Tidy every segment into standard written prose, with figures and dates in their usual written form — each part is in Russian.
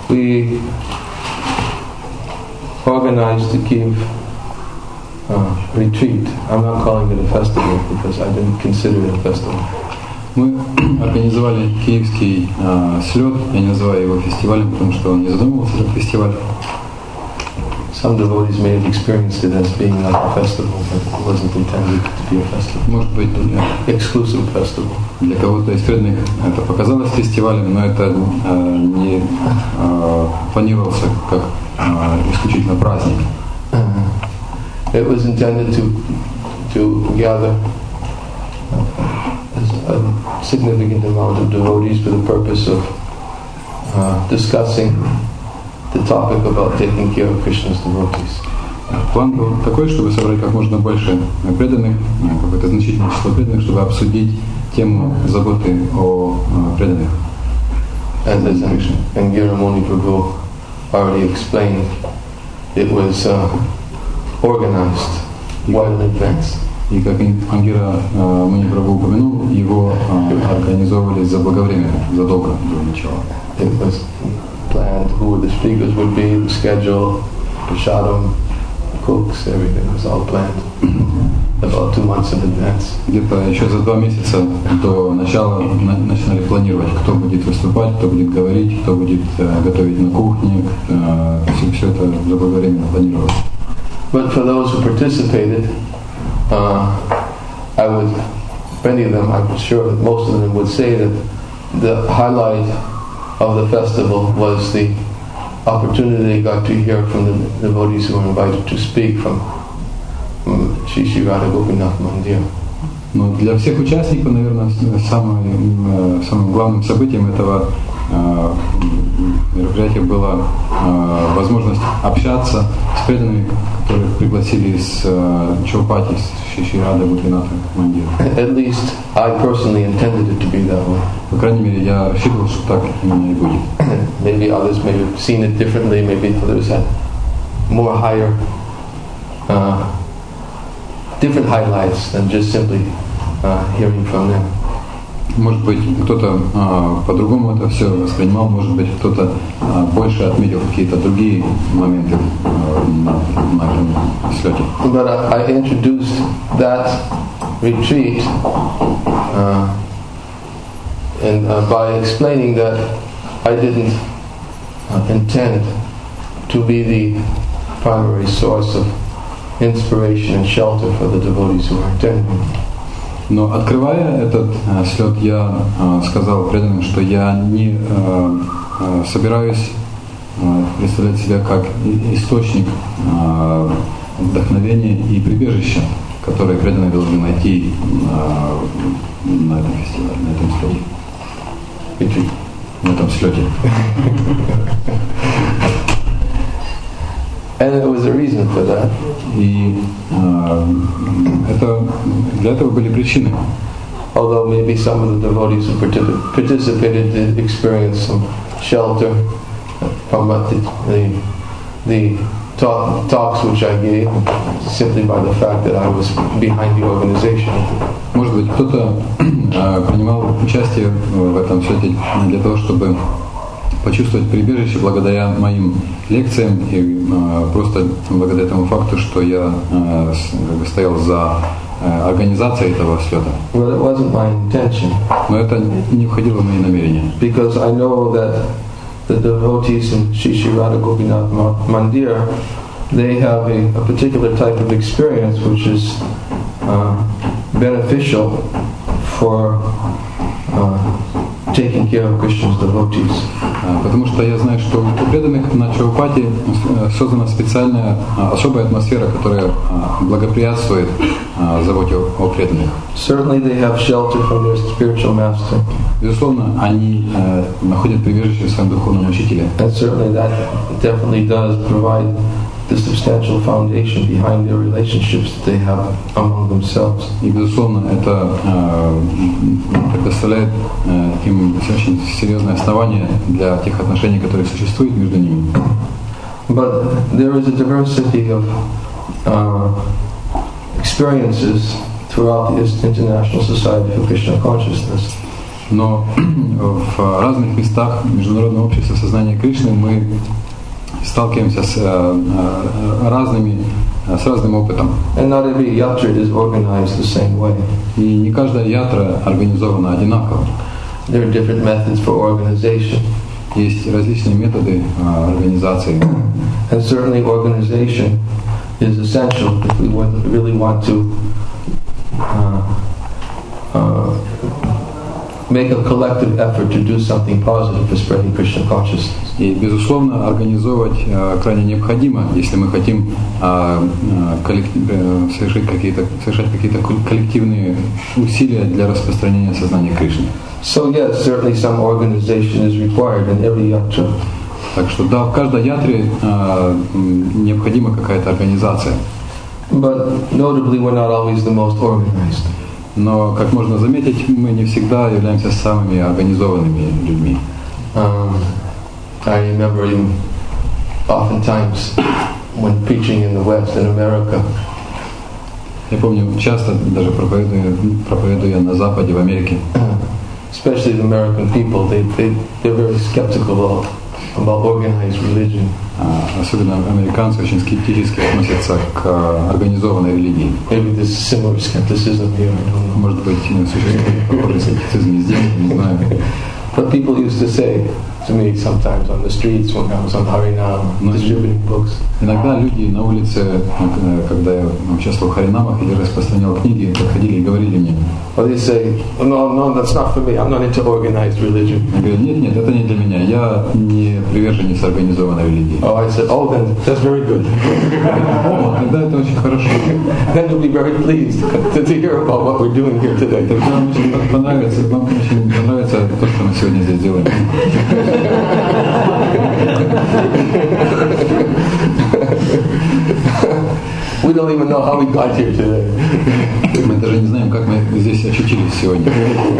we organized the Kyiv retreat. I'm not calling it a festival because I didn't consider it a festival. Мы организовали киевский слет, я не называю его фестивалем, потому что он не задумывался как фестиваль. Some devotees may have experienced it as being like a festival, but it wasn't intended to be a festival. Может быть, Exclusive festival. Для кого-то из преданных это показалось фестивалем, но это не планировался как исключительно праздник. It was intended to gather a significant amount of devotees for the purpose of discussing the topic about taking care of Krishna's devotees. План был такой, чтобы собрать как можно больше преданных, какое-то значительное число преданных, чтобы обсудить тему заботы о преданных. As Angira Muni Prabhu already explained, it was organized well in advance. И как Ангира Муни Прабху упомянул, его организовывали задолго до начала. It was planned who the speakers would be, the schedule, prasadam, cooks, everything was all planned about 2 months in advance. Где-то еще за 2 месяца до начала начинали планировать, кто будет выступать, кто будет говорить, кто будет готовить на кухне. Все это заблаговременно планировалось. But for those who participated, many of them, I'm sure that most of them would say that the highlight of the festival was the opportunity they got to hear from the devotees who were invited to speak from Shri Radha Gopinath Mandir. Но для всех участников, наверное, самым главным событием этого мероприятия была возможность общаться с преданными, которых пригласили из Чаупати, из Шри Рады Гопината Мандира. At least I personally intended it to be that way. По крайней мере, я рассчитывал, что так именно и будет. Maybe others may have seen it differently. Maybe others had more different highlights than just simply hearing from them. Может быть, кто-то по-другому это все воспринимал, может быть, кто-то больше отметил какие-то другие моменты на этом слете. But I introduced that retreat and by explaining that I didn't intend to be the primary source of inspiration and shelter for the devotees who are attending. Но открывая этот слет, я сказал преданным, что я не собираюсь представлять себя как источник вдохновения и прибежища, которые преданные должны найти на этом фестивале, на этом слете. На этом слете. And there was a reason for that. И для этого были причины. Although maybe some of the devotees who participated did experience some shelter from the talks which I gave, simply by the fact that I was behind the organization. Может быть, кто-то принимал участие в этом слете для того, чтобы почувствовать прибежище благодаря моим лекциям и просто благодаря тому факту, что я стоял за организацией этого слета. Well, it wasn't my intention. Но это не входило в мои намерения. Because I know that the devotees in Shri Radha Gopinath Mandir, they have a particular type of experience which is beneficial for taking care of Krishna's devotees. Потому что я знаю, что у преданных на Чаупати создана специальная особая атмосфера, которая благоприятствует заботе о преданных. Certainly they have shelter from their spiritual master. Безусловно, они находят прибежище в своем духовном учителе. And certainly that definitely does provide the substantial foundation behind their relationships that they have among themselves. И безусловно, это предоставляет им очень серьезное основание для тех отношений, которые существуют между ними. But there is a diversity of experiences throughout the International Society for Krishna Consciousness. Но в разных местах Международного общества сознания Кришны мы сталкиваемся с разным опытом. And not every yatra is organized the same way. И не каждая ятра организована одинаково. There are different methods for organization. Есть различные методы организации. And certainly organization is essential if we really want to make a collective effort to do something positive for spreading Krishna consciousness. И, безусловно, организовывать крайне необходимо, если мы хотим совершать какие-то коллективные усилия для распространения сознания Кришны. So yes, certainly some organization is required in every yatra. Так что да, в каждой ятре необходима какая-то организация. But notably, we're not always the most organized. Но, как можно заметить, мы не всегда являемся самыми организованными людьми. I remember even oftentimes when preaching in the West, in America. Я помню, часто даже проповедуя на Западе, в Америке. Especially the American people, they're very skeptical about organized religion. Особенно американцы очень скептически относятся к организованной религии. Maybe there's similar skepticism here. Может быть, существует похожий скептицизм и здесь, не знаю. But people used to say to me sometimes on the streets when I was on Harinam distributing books. Иногда люди на улице, когда я участвовал в Харинамах или распространял книги, подходили и говорили мне. Or they say, no, that's not for me. I'm not into organized religion. Я говорю, нет, это не для меня. Я не приверженец организованной религии. Oh, I said, then that's very good. Тогда это очень хорошо. Then you'll be very pleased to hear about what we're doing here today. Тогда вам очень понравится то, что мы сегодня здесь делаем. We don't even know how we got here today. Мы даже не знаем, как мы здесь очутились сегодня.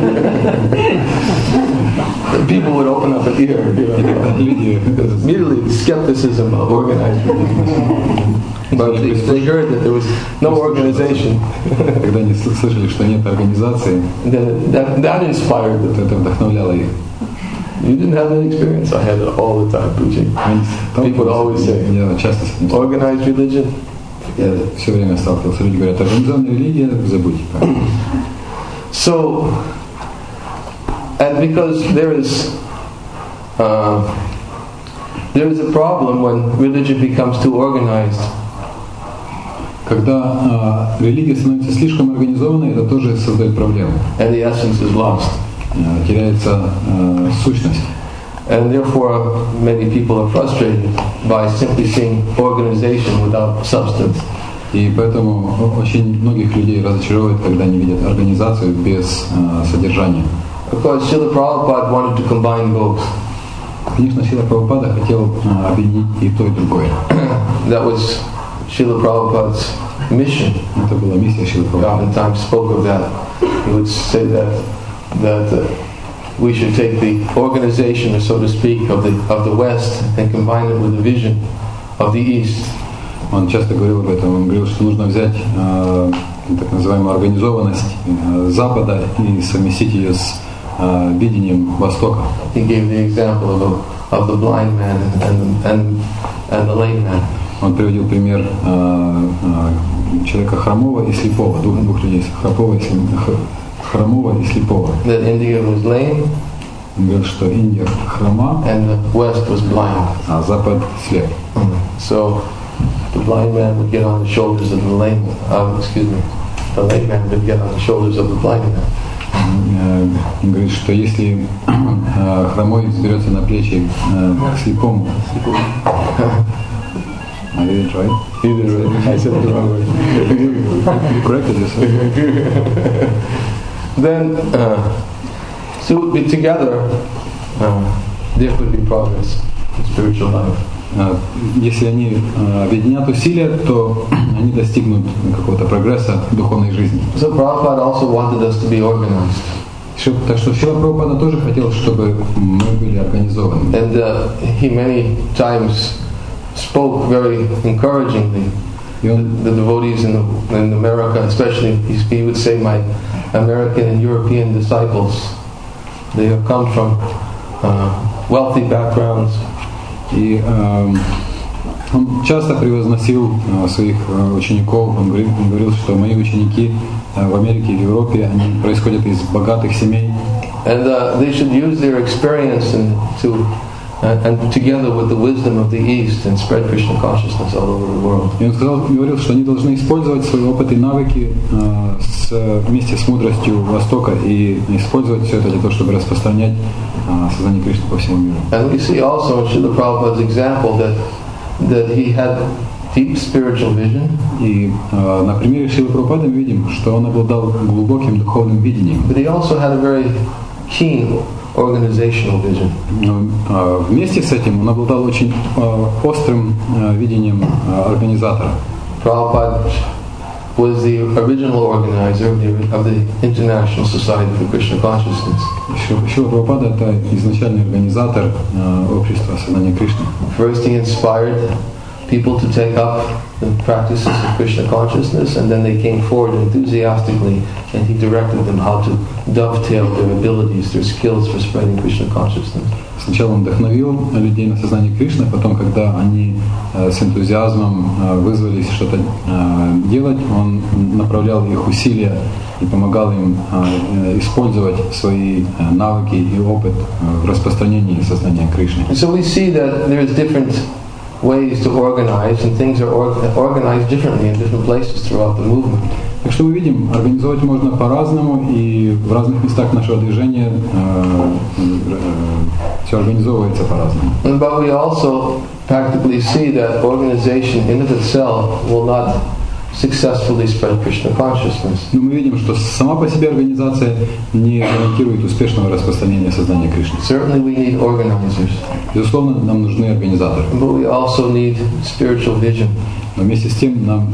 People would open up an ear. Immediately skepticism of organized religion. But they heard that there was no organization. Когда они слышали, что нет организации, that inspired them. Это вдохновляло их. You didn't have that experience? I had it all the time preaching. People would always say, organized religion? Я все время сталкивался. Люди говорят, организованная религия, забудьте. So, and because there is a problem when religion becomes too organized. Когда религия становится слишком организованной, это тоже создает проблему. And the essence is lost. Теряется сущность. And therefore, many people are frustrated by simply seeing organization without substance. И поэтому очень многих людей разочаровывает, когда они видят организацию без содержания. Of course, Srila Prabhupada wanted to combine both. Конечно, Шрила Прабхупада хотел объединить и то, и другое. That was Srila Prabhupada's mission. Это была миссия Шрилы Прабхупады. God in time spoke of that. He would say that we should take the organization, so to speak, of the West and combine it with the vision of the East. Он часто говорил об этом. Он говорил, что нужно взять так называемую организованность Запада и совместить ее с видением Востока. He gave the example of the blind man and the lame man. Он приводил пример человека хромого и слепого, двух людей, хромого и слепого. That India was lame. Он говорил, что Индия хрома, and the West was blind. А Запад слеп. So the blind man would get on the shoulders of the lame. The lame man would get on the shoulders of the blind man. Он говорит, что если хромой взберется на плечи к слепому. I did it right? You did it right. I said it the wrong way. You corrected yourself. Then, so together, there could be progress in spiritual life. Если они объединят усилия, то они достигнут какого-то прогресса в духовной жизни. So Prabhupada also wanted us to be organized. Так что Шрила Прабхупада тоже хотел, чтобы мы были организованы. And he many times spoke very encouragingly. The devotees in America, especially, he would say, my American and European disciples, They have come from wealthy backgrounds. И он часто превозносил своих учеников. Он говорил, что мои ученики в Америке и в Европе, они происходят из богатых семей. And they should use their experience and together with the wisdom of the East and spread Krishna consciousness all over the world. И он говорил, что они должны использовать свой опыт и навыки вместе с мудростью Востока и использовать все это для того, чтобы распространять сознание Кришны по всему миру. And we see also in Srila Prabhupada's example that he had deep spiritual vision. И на примере Шрилы Прабхупады мы видим, что он обладал глубоким духовным видением. But he also had a very keen organizational vision. Но вместе с этим он обладал очень острым видением организатора. Prabhupada was the original organizer of the International Society for Krishna Consciousness. Шрила Прабхупада — это изначальный организатор общества сознания Кришны. First he inspired people to take up the practices of Krishna consciousness, and then they came forward enthusiastically, and he directed them how to dovetail their abilities, their skills for spreading Krishna consciousness. Сначала он вдохновил людей на сознание Кришны, потом, когда они с энтузиазмом вызвались что-то делать, он направлял их усилия и помогал им использовать свои навыки и опыт в распространении сознания Кришны. So we see that there is different ways to organize, and things are organized differently in different places throughout the movement. Так что мы видим, организовать можно по-разному, и в разных местах нашего движения все организовывается по-разному. But we also practically see that organization in of itself will not successfully spread Krishna consciousness. Но мы видим, что сама по себе организация не гарантирует успешного распространения сознания Кришны. Certainly we need organizers. Безусловно, нам нужны организаторы. But we also need spiritual vision. Но вместе с тем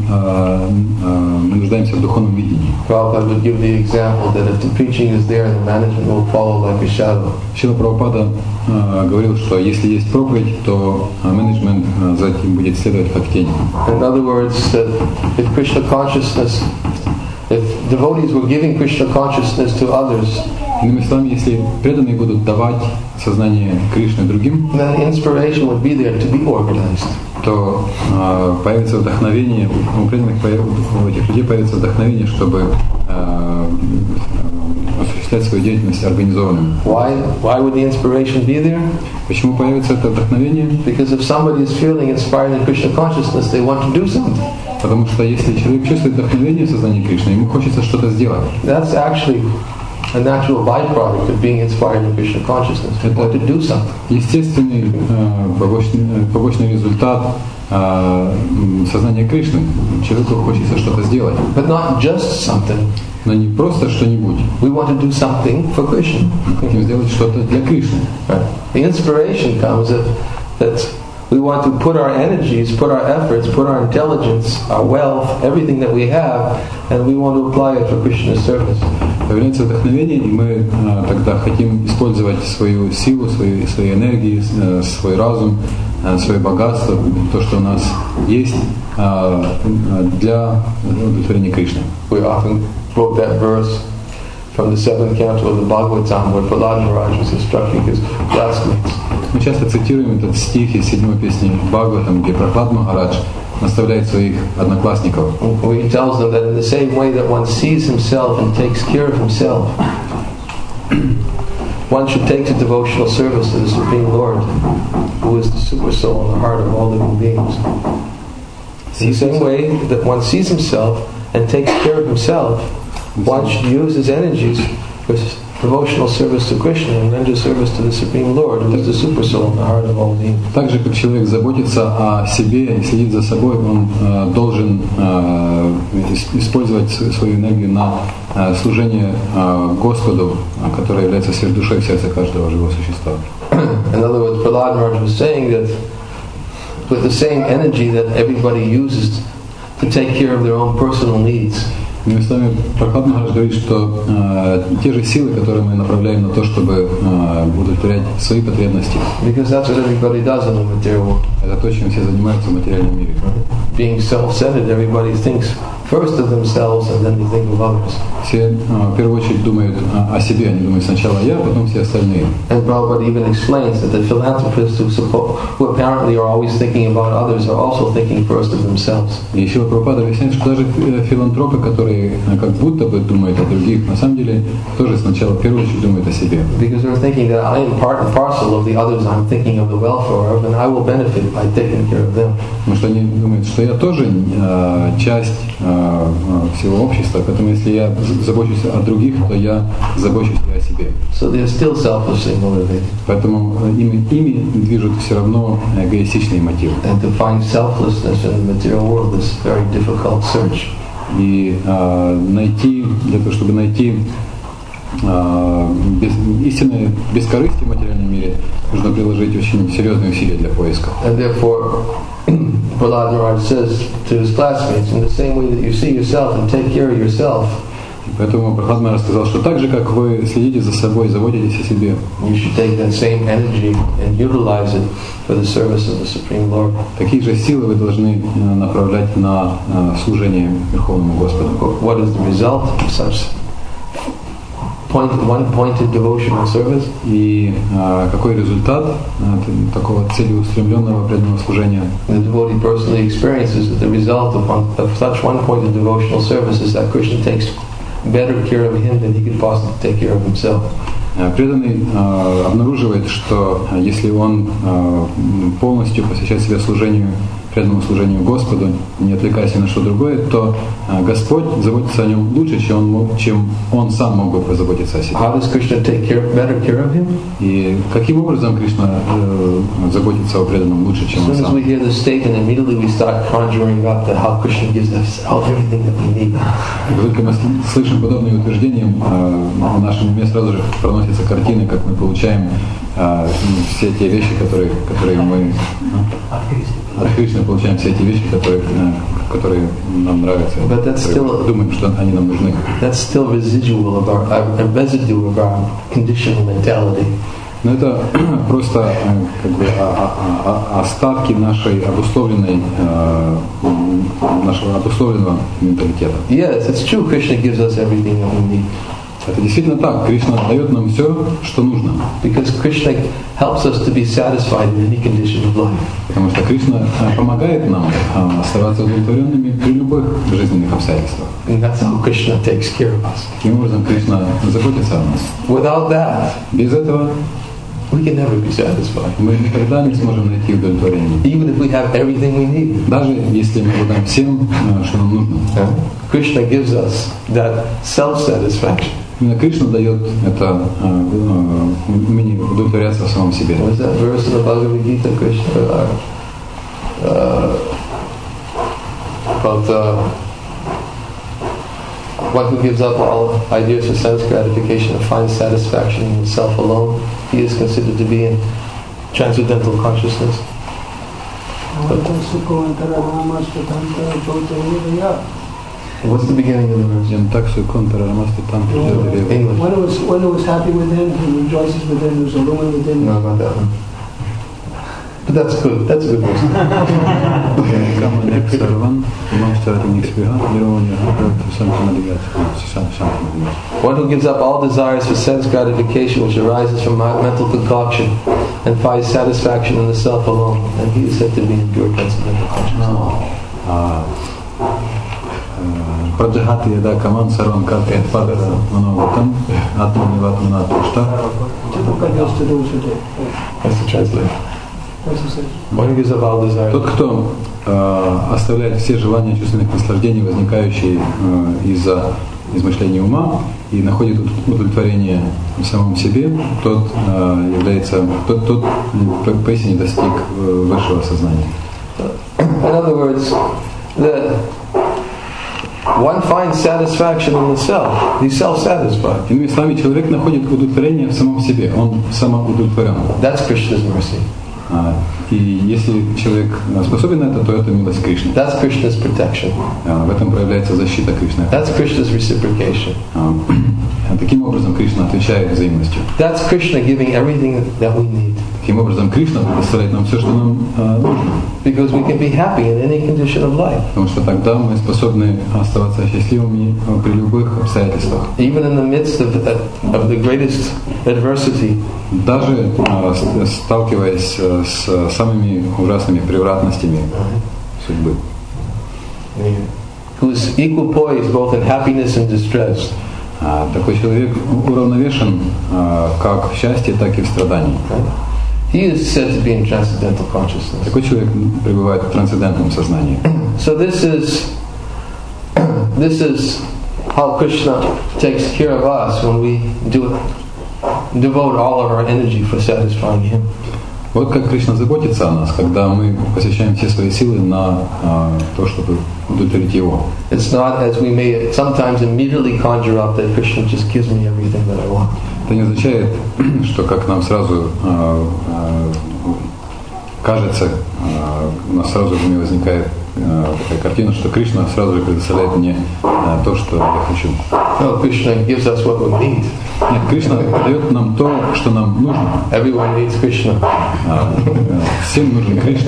мы нуждаемся в духовном видении. Prabhupada would give the example that if the preaching is there, the management will follow like a shadow. Шрила Прабхупада говорил, что если есть проповедь, то менеджмент за этим будет следовать как тень. In other words, that if Krishna consciousness, if devotees were giving Krishna consciousness to others, иными словами, если преданные будут давать сознание Кришны другим, then inspiration would be there to be organized. То появится вдохновение, у преданных, у этих людей появится вдохновение, чтобы осуществлять свою деятельность организованным. Why would the inspiration be there? Почему появится это вдохновение? Because if somebody is feeling inspired in Krishna consciousness, they want to do something. Потому что если человек чувствует вдохновение в сознании Кришны, ему хочется что-то сделать. That's actually a natural byproduct of being inspired in Krishna consciousness. We want to do something. Естественный побочный результат сознания Кришны. Человеку хочется что-то сделать. But not just something. Но не просто что-нибудь. We want to do something for Krishna. Мы хотим сделать что-то для Кришны. Right. The inspiration comes that we want to put our energies, put our efforts, put our intelligence, our wealth, everything that we have, and we want to apply it for Krishna's service. Появляется вдохновение, и мы тогда хотим использовать свою силу, свои энергии, свой разум, свое богатство, то, что у нас есть, для удовлетворения Кришны. We often quote that verse from the 7th canto of the Bhagavatam, where Prahlad Maharaj was instructing his classmates. Мы часто цитируем этот стих из 7-й песни Бхагаватам, где Прахлад Махарадж наставляет своих одноклассников. He tells them that in the same way that one sees himself and takes care of himself, one should take to devotional service to the Supreme Lord, who is the super soul in the heart of all living beings. In the same way that one sees himself and takes care of himself, one should use his energies for devotional service to Krishna and render service to the Supreme Lord, who is the super soul in the heart of all beings. Так же, как человек заботится о себе и следит за собой, он должен использовать свою энергию на служение Господу, который является сверхдушой в сердце каждого живого существа. In other words, Prahlad Maharaj was saying that with the same energy that everybody uses to take care of their own personal needs, Мы с вами, Прабхупада Махарадж говорит, что те же силы, которые мы направляем на то, чтобы удовлетворять свои потребности. Because that's what everybody does in the material world. Это то, чем все занимаются в материальном мире. Being self-centered, everybody thinks first of themselves and then they think of others. Все в первую очередь думают о себе, они думают сначала я, потом все остальные. And Prabhupada even explains that the philanthropists who apparently are always thinking about others are also thinking first of themselves. И еще Прабхупада объясняет, что даже филантропы, которые как будто бы думают о других, на самом деле тоже сначала в первую очередь думают о себе. Because they're thinking that I am part and parcel of the others I'm thinking of the welfare of, and I will benefit by taking care of them. Потому что они думают, что я тоже часть всего общества, поэтому если я забочусь о других, то я забочусь и о себе. So they're still selfishly motivated. Поэтому ими движут все равно эгоистичные мотивы. And to find selflessness in the material world is a very difficult search. И для того, чтобы найти истинное бескорыстие в материальном мире, нужно приложить очень серьезные усилия для поиска. And therefore, Prahlad Maharaj says to his classmates, in the same way that you see yourself and take care of yourself, поэтому Прабхупада Махарадж сказал, что так же, как вы следите за собой, заботитесь о себе, you should take that same energy and utilize it for the service of the Supreme Lord. Такие же силы вы должны направлять на служение Верховному Господу. What is the result of such one-pointed devotional service? И какой результат такого целеустремленного преданного служения? The devotee personally experiences that the result of such one-pointed devotional service is that Krishna takes better care of him than he could possibly take care of himself. Преданный обнаруживает, что если он полностью посвящает себя преданному служению Господу, не отвлекаясь ни на что другое, то Господь заботится о нем лучше, чем он сам мог бы позаботиться о себе. How does Krishna take better care of him? И каким образом Кришна заботится о преданном лучше, чем он сам? As soon as we hear this statement, immediately we start conjuring up how Krishna gives us everything that we need. Как только мы слышим подобные утверждения, в нашем уме сразу же проносятся картины, как мы получаем все те вещи, которые мы от Кришны получаем все эти вещи, которые нам нравятся, думаем, что они нам нужны. That's still residual of a residue of our conditional mentality. Но это просто остатки нашего обусловленного менталитета. Yes, it's true. Krishna gives us everything that we need. Это действительно так. Кришна дает нам все, что нужно. Because Krishna helps us to be satisfied in any condition of life. Потому что Кришна помогает нам оставаться удовлетворенными при любых жизненных обстоятельствах. And that's how Krishna takes care of us. Таким образом, Кришна заботится о нас. Without that, без этого we can never be satisfied. Мы никогда не сможем найти удовлетворение. Even if we have everything we need. Даже если мы обладаем всем, что нам нужно. Krishna gives us that self-satisfaction. Именно Кришна дает это умение удовлетворяться в самом себе. What is that verse in the Bhagavad Gita, Krishna? About one who gives up all ideas for sense gratification and finds satisfaction in himself alone, he is considered to be in transcendental consciousness. What's the beginning of the verse? English. One who is happy within, who rejoices within, who is alone within. No, not that one. But that's good. That's a good verse. One who gives up all desires for sense gratification which arises from mental concoction and finds satisfaction in the self alone, and he is said to be in pure transcendental consciousness. Праджахати яда каман сарвам карте падара маногатам атманиватмана тушта. That's the translation. One who gives up all desires. Тот, кто оставляет все желания чувственных наслаждений, возникающие из-за измышления ума, и находит удовлетворение в самом себе, тот поистине достиг высшего сознания. In other words, one finds satisfaction in the self. He's self-satisfied. Иными словами, человек находит удовлетворение в самом себе. Он самоудовлетворен. That's Krishna's mercy. И если человек способен на это, то это милость Кришны. That's Krishna's protection. В этом проявляется защита Кришны. That's Krishna's reciprocation. Таким образом, Кришна отвечает взаимностью. That's Krishna giving everything that we need. Таким образом, Кришна предоставляет нам все, что нам нужно. Because we can be happy in any condition of life. Потому что тогда мы способны оставаться счастливыми при любых обстоятельствах. Even in the midst of the greatest adversity. Даже сталкиваясь с самыми ужасными превратностями судьбы. Who is equipoised both in happiness and distress. Такой человек уравновешен как в счастье, так и в страдании. He is said to be in transcendental consciousness. Такой человек пребывает в трансцендентном сознании. So this is how Krishna takes care of us when we devote all of our energy for satisfying Him. Вот как Кришна заботится о нас, когда мы посвящаем все свои силы на то, чтобы удовлетворить Его. It's not as we may sometimes immediately conjure up that Krishna just gives me everything that I want. Это не означает, что как нам сразу кажется, у нас сразу в уме возникает такая картина, что Кришна сразу же предоставляет мне то, что я хочу. No, Krishna gives us what we need. Нет, Кришна дает нам то, что нам нужно. Everyone needs Krishna. Всем нужен Кришна.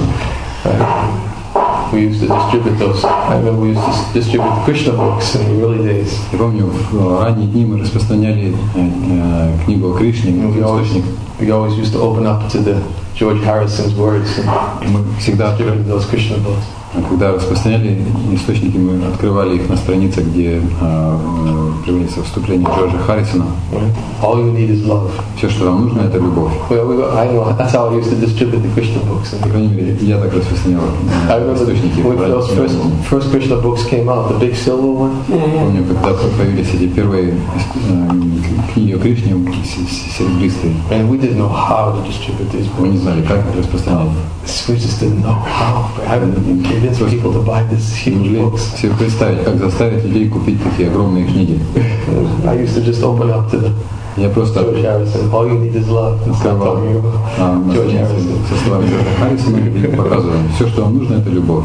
We used to distribute those. I remember we used to distribute Krishna books in the early days. Я помню, в ранние дни мы распространяли книгу о Кришне, источник. We always used to open up to the George Harrison's words and мы всегда distributed those Krishna books. Когда распространяли источники, мы открывали их на страницах, где приводится вступление Джорджа Харрисона. All you need is love. Все, что вам нужно, это любовь. I know that's how I used to distribute the Krishna books. По крайней мере, я так распространял источники. When those first Krishna books came out, the big silver one. Помню, когда появились эти первые книги о Кришне, серебристые. And we didn't know how to distribute these books. Мы не знали, как их распространять. We just didn't know how. I haven't convinced people to buy this huge books. Себе представить, как заставить людей купить такие огромные книги. I used to just open up to the Я просто George Harrison. All you need is love. открывал George Harrison. со словами Джорджа Харрисона и показывал, все, что вам нужно, это любовь.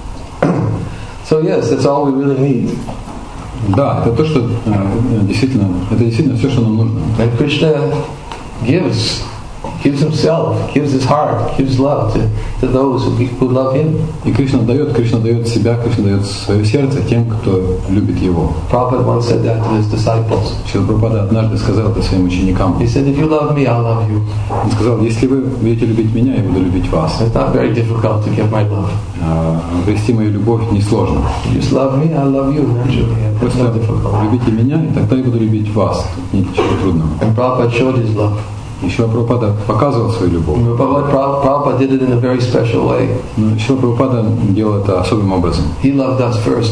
So yes, that's all we really need. Да, это то, что действительно все, что нам нужно. And Krishna gives himself, gives his heart, gives love to those who love him. И Кришна дает себя, Кришна дает свое сердце тем, кто любит его. Prabhupada once said that to his disciples. Шрила Прабхупада однажды сказал это своим ученикам. He said, if you love me, I'll love you. Он сказал, если вы будете любить меня, я буду любить вас. It's not very difficult to give my love. Обрести мою любовь несложно. Just love me, I'll love you naturally. It's Просто not difficult. любите меня, и тогда я буду любить вас. Тут ничего трудного. And Prabhupada showed his love. Шрила Прабхупада показывал свою любовь. Prabhupada did it in a very special way. Но Шрила Прабхупада делал это особым образом. He loved us first.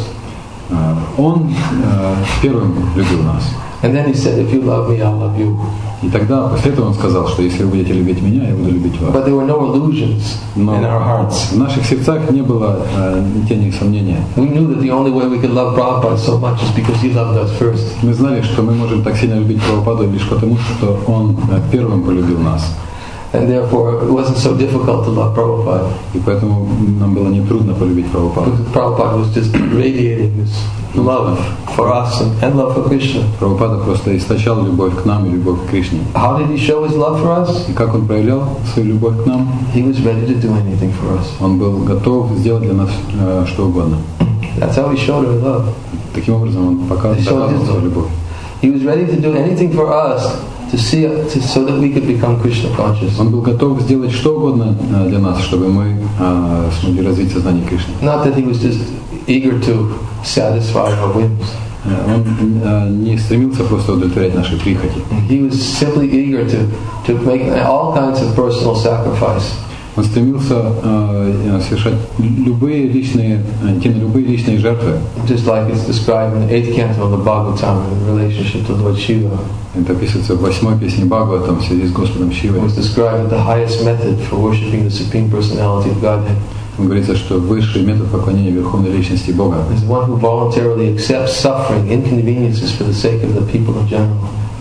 Он первым любил нас. And then he said, if you love me, I'll love you. И тогда, после этого он сказал, что если вы будете любить меня, я буду любить вас. But there were no illusions in our hearts. В наших сердцах не было ни тени сомнения. We knew that the only way we could love Prabhupada so much is because he loved us first. Мы знали, что мы можем так сильно любить Прабхупаду лишь потому, что он первым полюбил нас. And therefore, it wasn't so difficult to love Prabhupada. И поэтому нам было нетрудно полюбить Прабхупаду. Because Prabhupada was just radiating this love for us and love for Krishna. Прабхупада просто источал любовь к нам и любовь к Кришне. How did he show his love for us? И как он проявлял свою любовь к нам? He was ready to do anything for us. Он был готов сделать для нас что угодно. That's how he showed his love. Таким образом он показывал свою любовь. He was ready to do anything for us so that we could become Krishna conscious. Он был готов сделать что угодно для нас, чтобы мы смогли развить сознание Кришны. Not that he was just eager to satisfy our whims. Он не стремился просто удовлетворять наши прихоти. He was simply eager to make all kinds of personal sacrifice. Он стремился совершать любые личные жертвы. Just like it's described in the 8th canto of the Bhagavatam in relationship to Lord Shiva. Это описывается в 8-й песне Бхагаватам в связи с Господом Шивой. It was described as the highest method for worshiping the Supreme Personality of Godhead. Говорится, что высший метод поклонения Верховной Личности Бога. Is one who voluntarily accepts suffering, inconveniences for the sake of the people in general.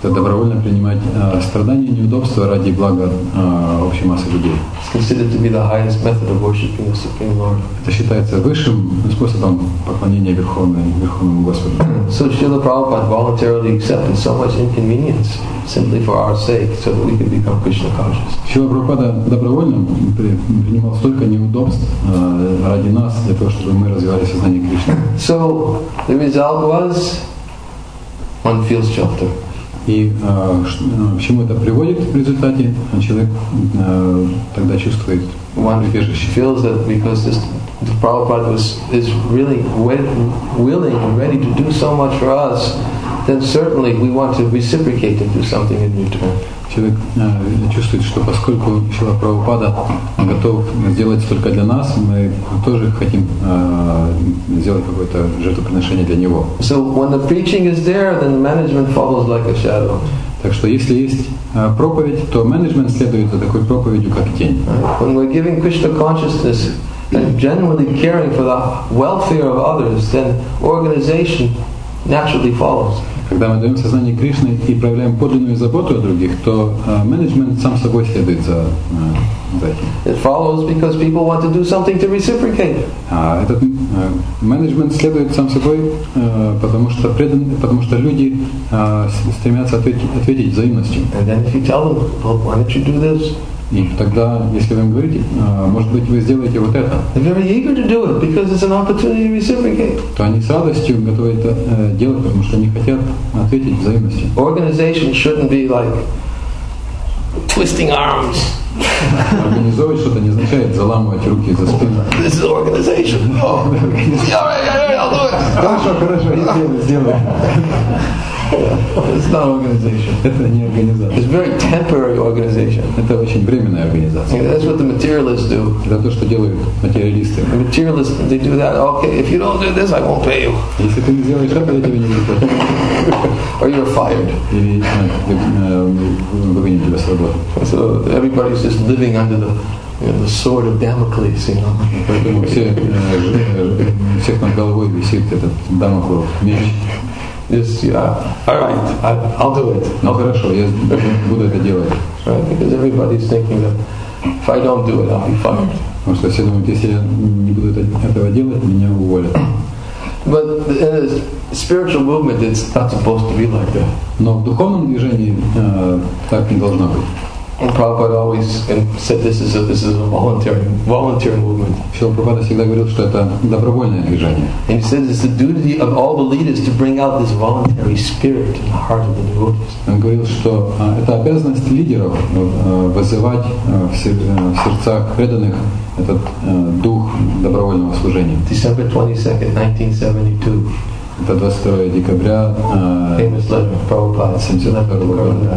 Это добровольно принимать страдания и неудобства ради блага общей массы людей. It's considered to be the highest method of worshiping the Supreme Lord. Это считается высшим способом поклонения Верховному Господу. So Srila Prabhupada voluntarily accepted so much inconvenience simply for our sake, so that we could become Krishna conscious. Шрила Прабхупада добровольно принимал столько неудобств ради нас, для того, чтобы мы развивали сознание Кришны. So the result was one feels shelter. И к чему это приводит в результате? Человек тогда чувствует One прибежище. feels that because the Prabhupada is really willing and ready to do so much for us, then certainly we want to reciprocate and do something in return. Человек чувствует, что поскольку Шрила Прабхупада готов сделать столько для нас, мы тоже хотим сделать какое-то жертвоприношение для него. So when the preaching is there, then management follows like a shadow. Так что если есть проповедь, то менеджмент следует за такой проповедью, как тень. When we're giving Krishna consciousness and genuinely caring for the welfare of others, then organization naturally follows. Когда мы даем сознание Кришны и проявляем подлинную заботу о других, то менеджмент сам собой следует за этим. It follows because people want to do something to reciprocate. Этот менеджмент следует сам собой, потому что люди стремятся ответить взаимностью. And then if you tell them, well, why don't you do this? И тогда, если вы им говорите, может быть, вы сделаете вот это, They're very eager to do it because it's an opportunity to reciprocate. то они с радостью готовы это делать, потому что они хотят ответить взаимностью. Organization shouldn't be like twisting arms. Организовывать что-то не означает заламывать руки за спину. This is organization. Oh, yeah, all right, I'll do it. Хорошо, я сделаю. It's not organization. Это не организация. It's very temporary organization. Это очень временная организация. And that's what the materialists do. Это то, что делают материалисты. The materialists, they do that. Okay, if you don't do this, I won't pay you. Если ты не сделаешь это, я тебе не буду платить. Or you're fired. Или выгоним тебя с работы. So everybody's just living under the sword of Damocles, you know. Поэтому всех над головой висит этот Дамоклов меч. Just, all right, I'll do it. Ну хорошо, я буду это делать. Right? Because everybody's thinking that if I don't do it, I'll be fired. Потому что все думают, если я не буду этого делать, меня уволят. But in a spiritual movement, it's not supposed to be like that. Но в духовном движении так не должно быть. And Prabhupada always said this is a voluntary movement. Шрила Прабхупада всегда говорил, что это добровольное движение. And he says it's the duty of all the leaders to bring out this voluntary spirit in the heart of the devotees. Он говорил, что это обязанность лидеров вызывать в сердцах преданных этот дух добровольного служения. December 22nd, 1972. Это 22 декабря Famous letter of Prabhupada. 1972 года.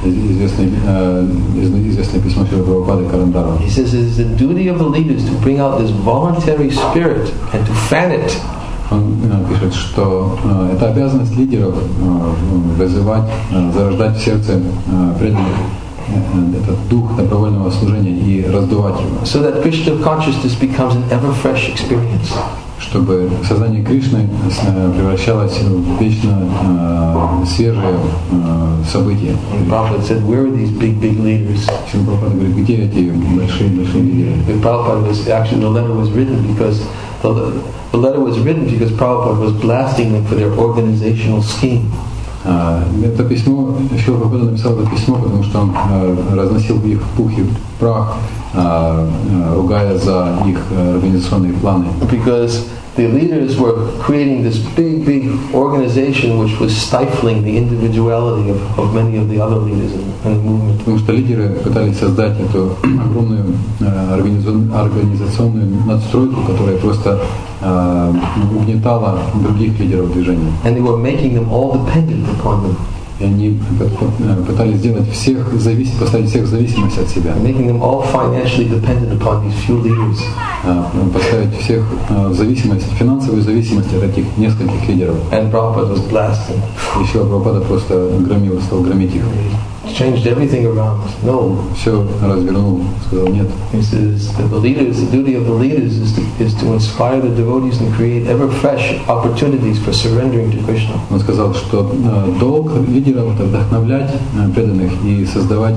Известное письмо Шрилы Прабхупады Карандару. He says it is the duty of the leaders to bring out this voluntary spirit and to fan it. Он пишет, что это обязанность лидеров вызывать, зарождать в сердце преданных этот дух добровольного служения и раздувать его. So that Krishna consciousness becomes an ever fresh experience. Чтобы сознание Кришны превращалось в вечно свежее событие. And Prabhupada said, where are these big leaders? Шрила Прабхупада говорит, где эти большие лидеры? And Prabhupada was actually the letter was written because Prabhupada was blasting them for their organizational scheme. Это письмо, Шрила Прабхупада написал это письмо, потому что он разносил их в пух и в прах, ругая за их организационные планы. Because the leaders were creating this big organization which was stifling the individuality of many of the other leaders in the movement. Потому что лидеры пытались создать эту огромную организационную надстройку, которая просто угнетала других лидеров движения. And they were making them all dependent upon them. И они пытались сделать поставить всех в зависимость от себя. Making them all financially dependent upon these few leaders. Поставить всех в зависимость, финансовую зависимость от этих нескольких лидеров. And Prabhupada was blasting. И Шрила Прабхупада просто стал громить их. changed everything around. No. Все развернул, сказал нет. He says the duty of the leaders is to inspire the devotees and create ever fresh opportunities for surrendering to Krishna. Он сказал, что долг лидеров — это вдохновлять преданных и создавать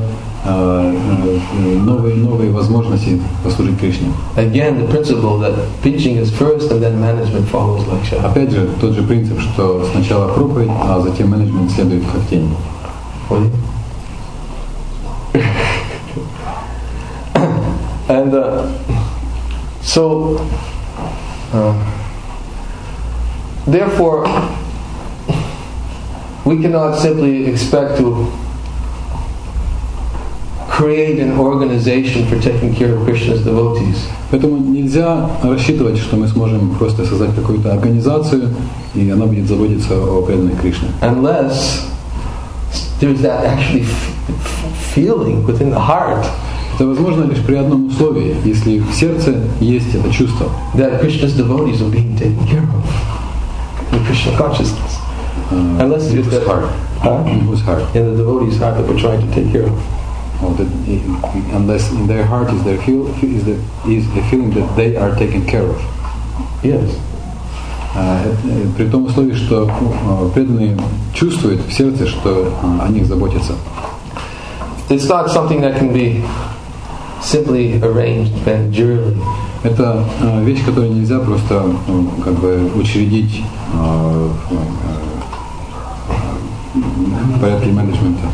новые возможности послужить Кришне. Again, the principle that preaching is first and then management follows like shadow. Опять же, тот же принцип, что сначала проповедь, а затем менеджмент следует как тень. And so, therefore, we cannot simply expect to create an organization for taking care of Krishna's devotees. Поэтому нельзя рассчитывать, что мы сможем просто создать какую-то организацию, и она будет заботиться о преданных Кришне. Unless there's that actually feeling within the heart. Это возможно лишь при одном условии, если в сердце есть это чувство. That Krishna's devotees are being taken care of in Krishna consciousness. Unless there's that heart. Whose heart? In the devotee's heart that we're trying to take care of. Unless in their heart is the feeling that they are taken care of. Yes. При том условии, что преданные чувствуют в сердце, что о них заботятся. It's not something that can be simply arranged managerially. Это вещь, которую нельзя просто как бы учредить в порядке менеджмента.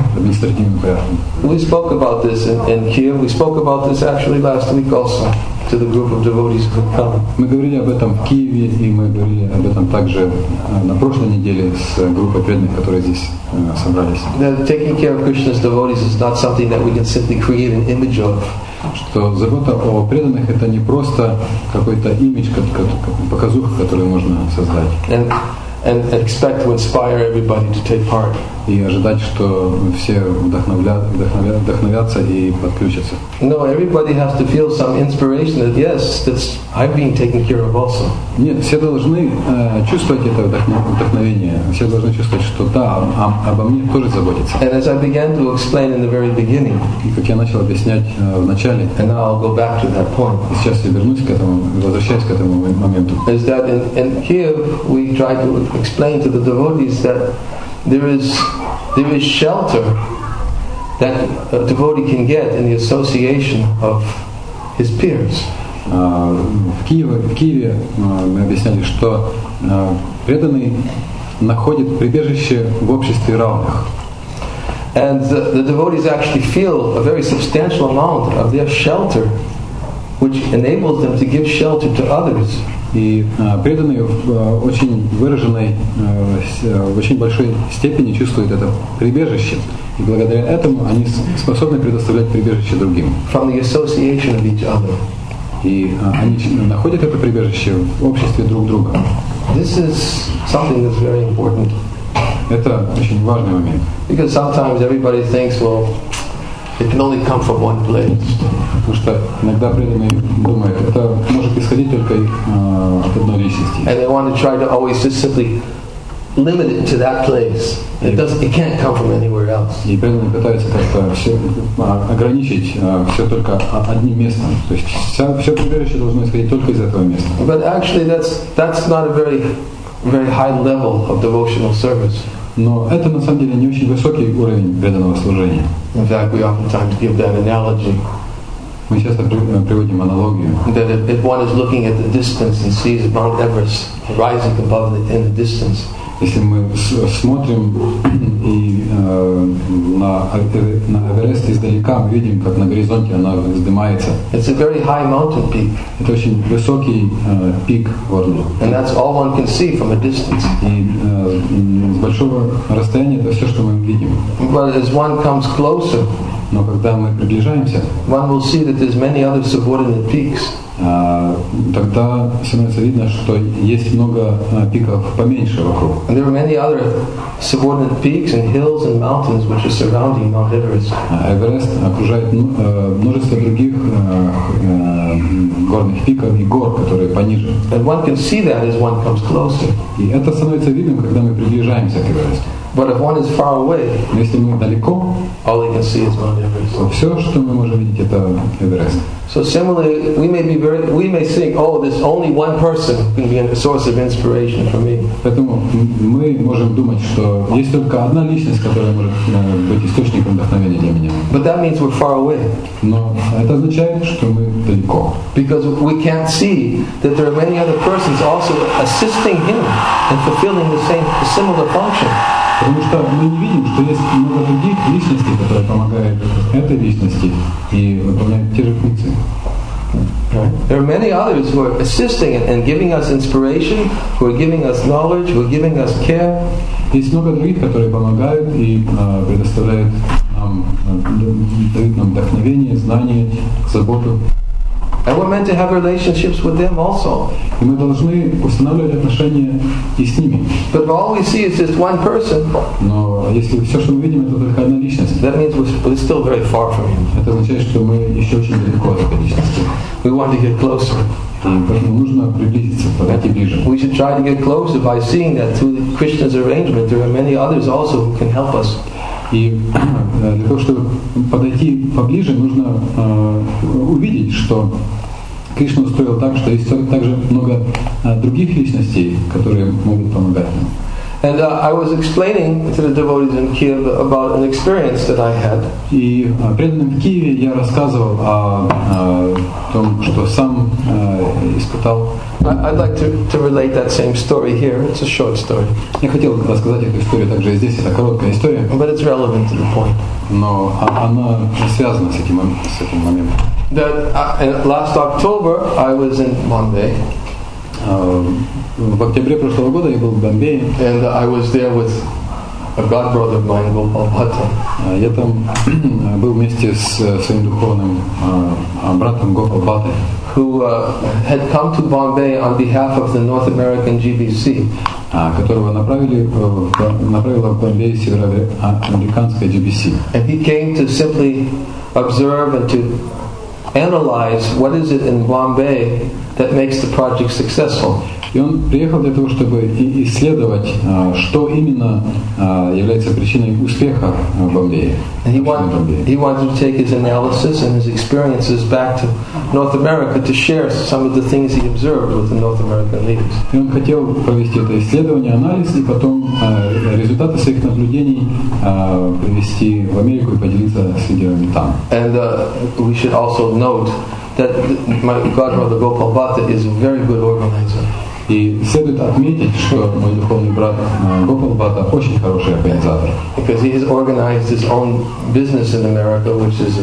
We spoke about this in Kiev. We spoke about this actually last week also to the group of devotees who had come. Мы говорили об этом в Киеве, и мы говорили об этом также на прошлой неделе с группой преданных, которые здесь собрались. That taking care of Krishna's devotees is not something that we can simply create an image of. Что забота о преданных — это не просто какой-то имидж, показуха, который можно создать. And expect to inspire everybody to take part. И ожидать, что все вдохновятся и подключатся. No, everybody has to feel some inspiration that yes, that's I'm being taken care of also. Нет, все должны чувствовать это вдохновение. Все должны чувствовать, что да, обо мне тоже заботятся. And as I began to explain in the very beginning, и как я начал объяснять в начале, and now I'll go back to that point. Сейчас я вернусь к этому, возвращаюсь к этому моменту. Is that in Kiev we try to explain to the devotees that there is shelter that a devotee can get in the association of his peers. В Киеве мы объясняли, что преданный находит прибежище в обществе равных. And the devotees actually feel a very substantial amount of their shelter, which enables them to give shelter to others. И преданные в очень выраженной, в очень большой степени чувствуют это прибежище. И благодаря этому они способны предоставлять прибежище другим. From the association of each other. И они находят это прибежище в обществе друг друга. This is something that's very important. Это очень важный момент. Because sometimes everybody thinks, well, it can only come from one place. Потому что иногда преданные думают, это может исходить только от одной личности. And they want to try to always just simply limit it to that place. It can't come from anywhere else. И преданные пытаются как-то все ограничить все только одним местом. То есть все прибежище должно исходить только из этого места. But actually, that's not a very high level of devotional service. Но это на самом деле не очень высокий уровень преданного служения. In fact, we oftentimes give that analogy. Мы часто приводим аналогию. That if one is looking at the distance and sees Mount Everest rising above in the distance. Если мы смотрим и на Эверест издалека, мы видим, как на горизонте она вздымается. It's a very high mountain peak. Это очень высокий пик горный. And that's all one can see from a distance. И с большого расстояния это все, что мы видим. But as one comes closer, но когда мы приближаемся, one will see that there's many other subordinate peaks. Тогда становится видно, что есть много пиков поменьше вокруг. And there are many other subordinate peaks and hills and mountains which are surrounding Mount Everest. Эверест окружает множество других горных пиков и гор, которые пониже. And one can see that as one comes closer. И это становится видным, когда мы приближаемся к Эвересту. But if one is far away, Но если мы далеко, all they can see is Mount Everest. то все, что мы можем видеть, это Эверест. So similarly, we may think, oh, there's only one person who can be a source of inspiration for me. Поэтому мы можем думать, что есть только одна личность, которая может быть источником вдохновения для меня. But that means we're far away. Но это означает, что мы далеко. Because we can't see that there are many other persons also assisting him in fulfilling a similar function. Потому что мы не видим, что есть много других личностей, которые помогают этой личности и выполняют те же функции. There are many others who are assisting and giving us inspiration, who are giving us knowledge, who are giving us care. Есть много других, которые помогают и предоставляют нам, дают нам вдохновение, знания, заботу. And we're meant to have relationships with them also. И мы должны устанавливать отношения и с ними. But if all we see is just one person, Но если все, что мы видим, это только одна личность, that means we're still very far from him. это означает, что мы еще очень далеко от этой личности. We want to get closer. И поэтому нужно приблизиться, подойти ближе. We should try to get closer by seeing that through Krishna's arrangement there are many others also who can help us. И для того, чтобы подойти поближе, нужно увидеть, что Кришна устроил так, что есть также много других личностей, которые могут помогать нам. And I was explaining to the devotees in Kiev about an experience that I had. И преданным в Киеве я рассказывал о том, что сам испытал. I'd like to relate that same story here. It's a short story. Я хотел рассказать эту историю также и здесь. Это короткая история, But it's relevant to the point. но она связана с этим моментом. That last October I was in Bombay. В октябре прошлого года я был в Бомбее. And I was there with a god brother of mine, Gopal Bhatta. Я там был вместе с своим духовным братом Гопал Бхаттой, who had come to Bombay on behalf of the North American GBC. Которого направила в Бомбей североамериканская GBC. And he came to simply observe and to analyze what is it in Bombay that makes the project successful. И он приехал для того, чтобы исследовать, что именно является причиной успеха в Бомбее. And he wanted to take his analysis and his experiences back to North America to share some of the things he observed with the North American leaders. И он хотел провести это исследование, анализ, и потом результаты своих наблюдений привести в Америку и поделиться с лидерами там. And we should also note that my godbrother Gopal Bhatta is a very good organizer. И следует отметить, что мой духовный брат Гопал Бхатта очень хороший организатор. Because he has organized his own business in America, which is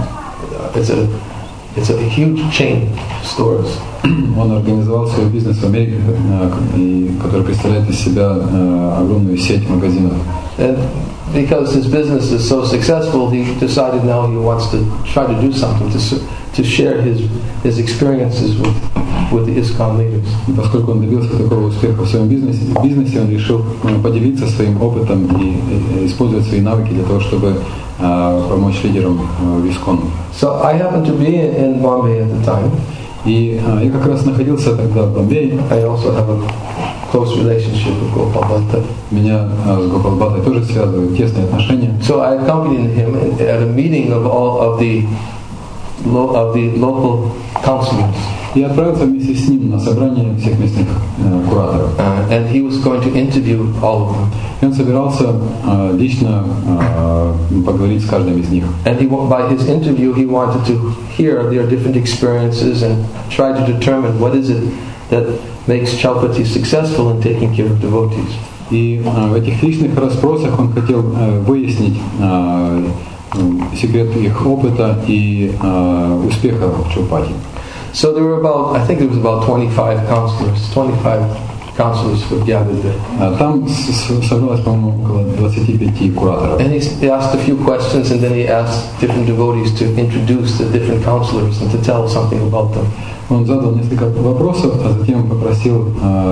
it's a huge chain of stores. Он организовал свой бизнес в Америке, который представляет из себя огромную сеть магазинов. And because his business is so successful, he decided now he wants to try to do something to share his experiences with the ISKCON leaders. И поскольку он добился такого успеха в своем бизнесе, он решил поделиться своим опытом и использовать свои навыки для того, чтобы помочь лидерам в ISKCON. So I happened to be in Bombay at the time. И я как раз находился тогда в Бомбее. I also have a close relationship with Gopal Bhatta. Меня с Гопал Бхаттой тоже связывают тесные отношения. So I accompanied him at a meeting of all of the local councilors. Я отправился вместе с ним на собрание всех местных кураторов. And he was going to interview all of them. И он собирался лично поговорить с каждым из них. And by his interview, he wanted to hear their different experiences and try to determine what is it that makes Chaupati successful in taking care of devotees. И в этих личных расспросах он хотел выяснить секрет их опыта и успеха в Чаупати. So there were I think there was about 25 counselors were gathered there. Там собралось, по-моему, около 25 кураторов. And he asked a few questions, and then he asked different devotees to introduce the different counselors and to tell something about them. Он задал несколько вопросов, а затем попросил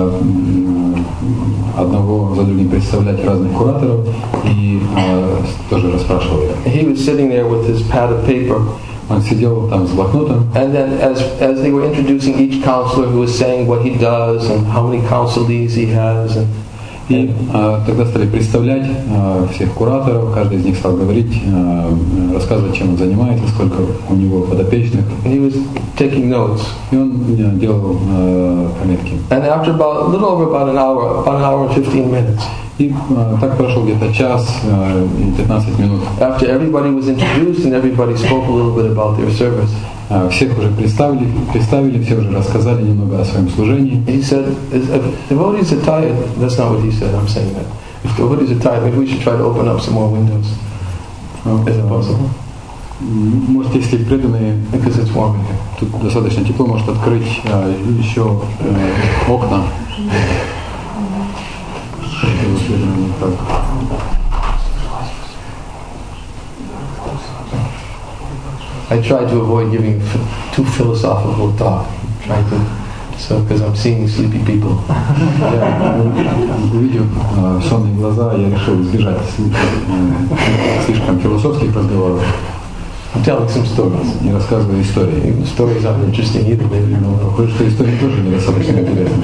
одного за другим представлять разных кураторов и тоже расспрашивал их. He was sitting there with his pad of paper. Он сидел там с блокнотом. And then as they were introducing each counselor, who was saying what he does and how many counselees he has. И И тогда стали представлять всех кураторов, каждый из них стал говорить, рассказывать, чем он занимается, сколько у него подопечных. And he was taking notes. И он делал пометки. And after a little over about an hour and 15 minutes. И так прошел где-то час и 15 минут. After everybody was introduced and everybody spoke a little bit about their service. Всех уже представили, все уже рассказали немного о своем служении. He said, if devotees are tired, that's not what he said, I'm saying that. If devotees are tired, maybe we should try to open up some more windows. Is it possible? Может, если преданные, Because it's warm in here. тут достаточно тепло, может открыть еще окна. I try to avoid giving too philosophical talk, because I'm seeing sleepy people. Увидев сонные глаза, я решил избежать слишком философских разговоров. I'm telling some stories. Не рассказываю истории. Stories aren't interesting either, maybe. Кое-что истории тоже недостаточно интересны.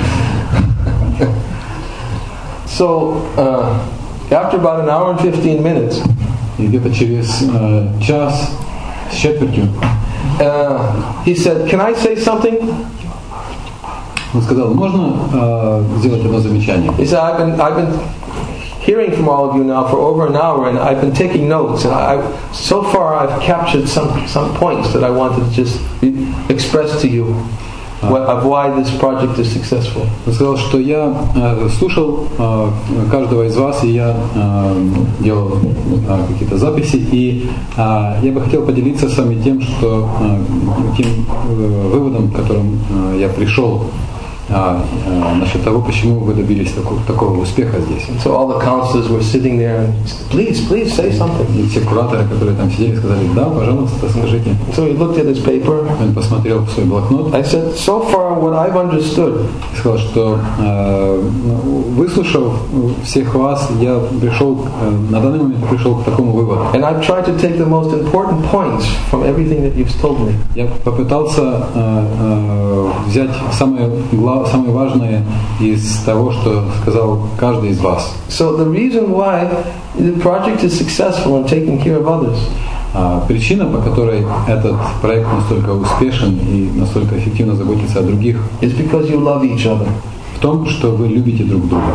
So, after about an hour and 15 minutes, и где-то через час с четвертью, he said, "Can I say something?" Он сказал, можно сделать одно замечание? He said, I've been hearing from all of you now for over an hour, and I've been taking notes, and so far I've captured some points that I wanted to just express to you. Of why this project is successful. Он сказал, что я слушал каждого из вас, и я делал какие-то записи, и я бы хотел поделиться с вами тем выводом, к которым я пришел насчет того, почему вы добились такого успеха здесь. So all the counselors were sitting there and please say something. И все кураторы, которые там сидели, сказали, да, пожалуйста, скажите. So he looked at his paper. Он посмотрел в свой блокнот. I said, so far what I've understood. Сказал, что выслушав всех вас, я пришел на данный момент пришел к такому выводу. And I've tried to take the most important points from everything that you've told me. Я попытался взять самое важное из того, что сказал каждый из вас. So the reason why the project is successful in taking care of others. Причина, по которой этот проект настолько успешен и настолько эффективно заботится о других, is because you love each other. В том, что вы любите друг друга.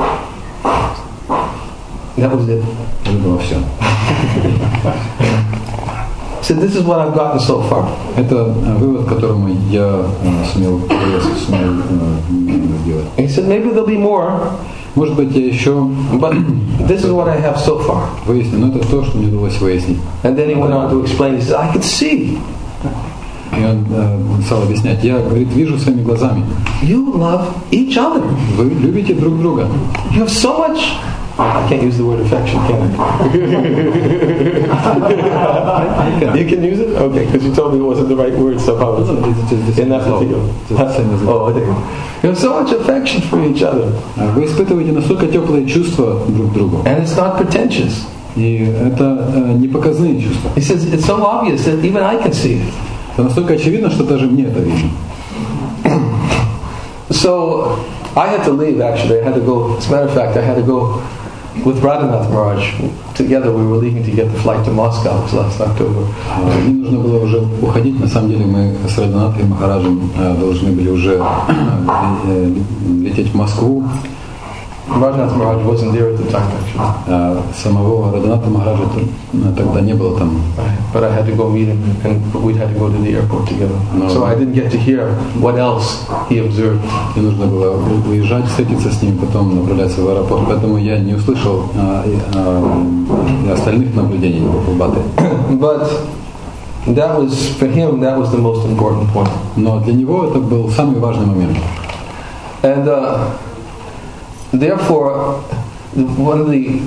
That was it. Это было все. So this is what I've gotten so far. Это вывод, к которому я сумел сделать. He said maybe there'll be more. Может быть, я еще But this is what I have so far. выясню, но это то, что мне удалось выяснить. And then he went on to explain. He said, I could see. И он стал объяснять. Я, говорит, вижу своими глазами. You love each other. Вы любите друг друга. You have so much. I can't use the word affection, can I? You can use it? Okay, because you told me it wasn't the right word somehow. In that particular. Oh, okay. You have so much affection for each other. Вы испытываете настолько теплые чувства друг к другу. And it's not pretentious. И это не показные чувства. He says it's so obvious that even I can see it. Это настолько очевидно, что даже мне это видно. So I had to leave. Actually, I had to go. As a matter of fact, I had to go with Radhanath Maharaj. Together, we were leaving to get the flight to Moscow. It was last October. Мне нужно было уже уходить. На самом деле, мы с Радханатом Махараджем должны были уже лететь в Москву. Radhanath Maharaj wasn't there at the time, actually. Самого Радханата Махараджа тогда не было там. But I had to go meet him, and we had to go to the airport together. So I didn't get to hear what else he observed. Мне нужно было уезжать, встретиться с ним, потом направляться в аэропорт. Поэтому я не услышал остальных наблюдений в Баты. But that was, for him, that was the most important point. Но для него это был самый важный момент. And therefore, one of the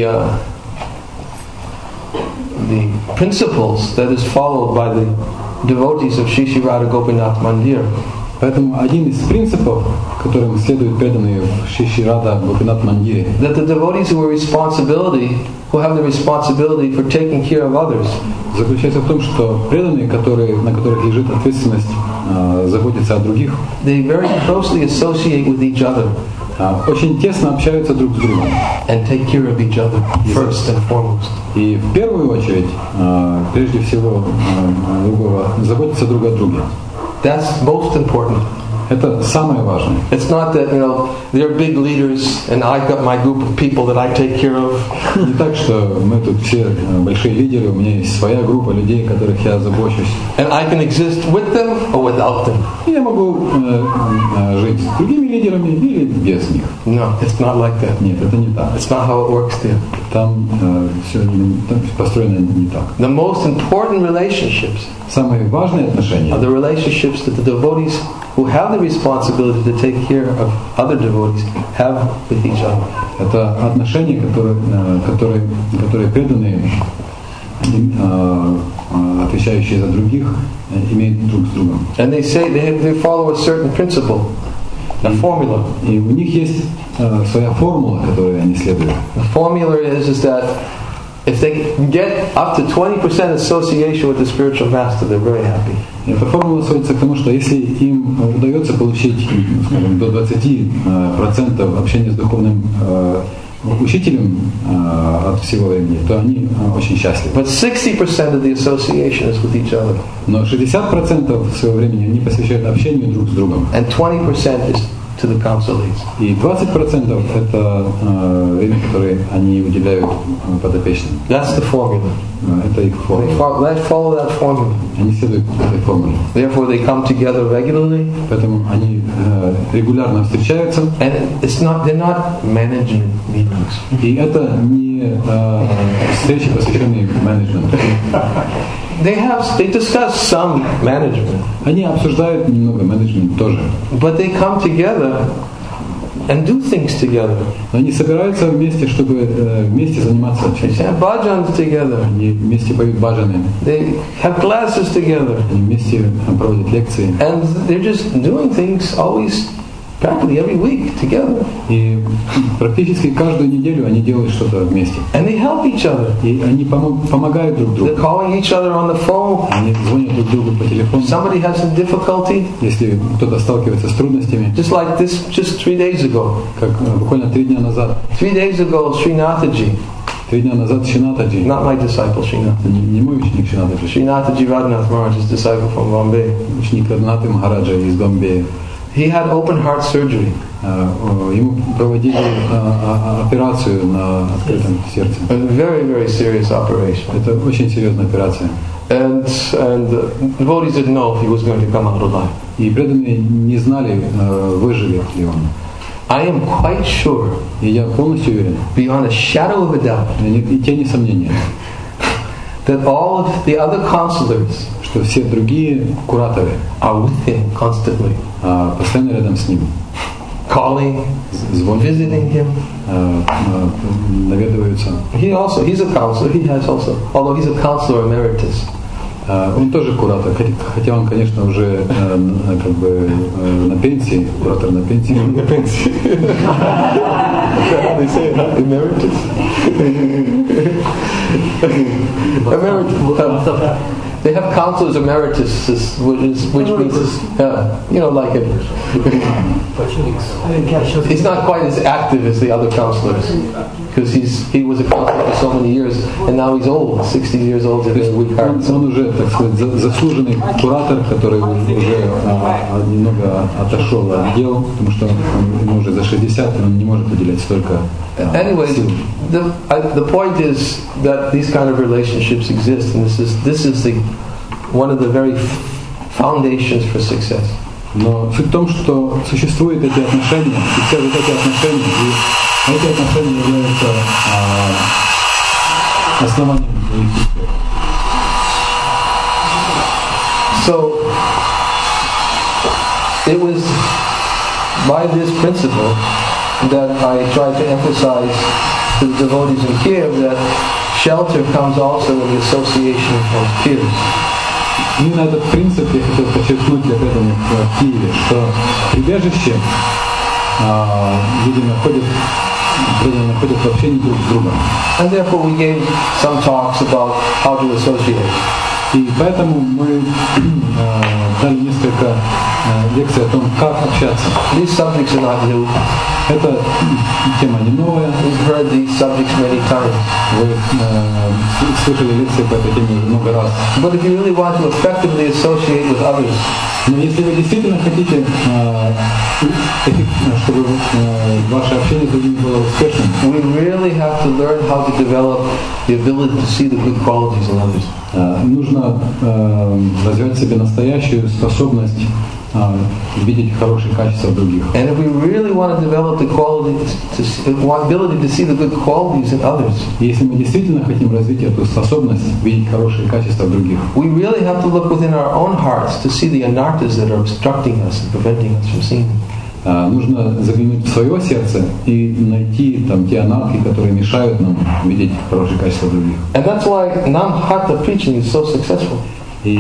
principles that is followed by the devotees of Shri Shri Radha Gopinath Mandir. Поэтому один из принципов, которым следуют преданные в Шри Шри Рада Гопинат Мандире, that the devotees who have the responsibility for taking care of others, заключается в том, что преданные, на которых лежит ответственность заботиться о других, they very closely associate with each other. очень тесно общаются друг с другом. and take care of each other first and foremost. И в первую очередь, прежде всего, заботятся друг о друге. That's most important. Это самое важное. It's not that, they're big leaders and I've got my group of people that I take care of. Не так, что мы тут все большие лидеры, у меня есть своя группа людей, которых я забочусь. And I can exist with them or without them. И я могу жить с другими лидерами или без них. No, it's not like that. Нет, это не так. It's not how it works there. Там все построено не так. The most important relationships Самые важные отношения are the relationships that the devotees who have the responsibility to take care of other devotees have with each other. это отношения, которые преданные, отвечающие за других, имеют друг с другом. And they say they follow a certain principle, a formula. И у них есть своя формула, которой они следуют. The formula is that if they can get up to 20% association with the spiritual master, they're very happy. Эта формула сводится к тому, что если им удается получить, скажем, до 20% общения с духовным учителем от всего времени, то они очень счастливы. But 60% of the association is with each other. Но 60% своего времени они посвящают общению друг с другом. And 20% is to the counselees. И 20% это время, которое они уделяют подопечным. That's the formula. Это их формула. They follow that formula. Они следуют этой формуле. Therefore, they come together regularly. Поэтому они регулярно встречаются. And they're not management meetings. И это не встречи, посвященные менеджменту. They discuss some management. Они обсуждают немного менеджмент тоже. But they come together and do things together. Но они собираются вместе, чтобы вместе заниматься They чем-то. have bhajans together. Они вместе поют баджаны. They have classes together. Они вместе проводят лекции. And they're just doing things always, practically every week together. И практически каждую неделю они делают что-то вместе. And they help each other. И они помогают друг They're другу. calling each other on the phone. Они звонят друг другу по телефону. Somebody has some difficulty. Если кто-то сталкивается с трудностями, Just like this, just 3 days ago. как буквально 3 дня назад. 3 days ago, Srinathaji, 3 дня назад Шинатаджи, not my disciple Srinathaji, не мой ученик Шинатаджи, Srinathaji Radhanath Maharaj, his disciple from Bombay. ученик Радханаты Махараджа из Бомбея. He had open heart surgery. Ему проводили операцию на открытом сердце. A very, very serious operation. Это очень серьезная операция. And the devotees didn't know if he was going to come out alive. И преданные не знали, выживет ли он. I am quite sure, И я полностью уверен, beyond a shadow of a doubt, и тени сомнения, that all of the other counselors что все другие кураторы are with him constantly, постоянно рядом с ним, calling, звонят, visiting him. наведываются. He's a counselor. He has also, although he's a counselor emeritus. Он тоже куратор, хотя он, конечно, уже как бы на пенсии, куратор на пенсии. На пенсии. They say emeritus. Emeritus. They have counselors emeritus, which means, like it. He's not quite as active as the other counselors, because he was a counselor for so many years, and now he's old, 60 years old, and a weak heart. Он уже, так сказать, заслуженный куратор, который уже немного отошел от дел, потому что ему уже за 60, и он не может уделять столько Anyways, сил. the point is that these kind of relationships exist, and this is one of the very foundations for success. Но суть в том, что существуют эти отношения, и все вот эти отношения, и эти отношения являются основанием для их успеха. So, it was by this principle that I tried to emphasize to the devotees in Kiev that shelter comes also in the association of peers. Именно этот принцип я хотел подчеркнуть для преданных в Киеве, что прибежище люди находят в общении друг с другом. And therefore we gave some talks about how to associate. И поэтому мы дали несколько лекций о том, как общаться. These subjects are not new. это тема не новая. We've heard these subjects many times. Вы слышали лекции по этой теме уже много раз. But if you really want to effectively associate with others, Но если вы действительно хотите, чтобы ваше общение с другими было успешным, we really have to learn how to develop the ability to see the good qualities in others. Нужно развивать в себе настоящую способность видеть хорошие качества в других. And if we really want to develop the ability to see the good qualities in others, Если мы действительно хотим развить эту способность видеть хорошие качества в других, we really have to look within our own hearts to see the anarthas that are obstructing us and preventing us from seeing them. нужно заглянуть в свое сердце и найти там те анархи, которые мешают нам видеть хорошие качества других. And that's why Nam-Hatha preaching is so successful. И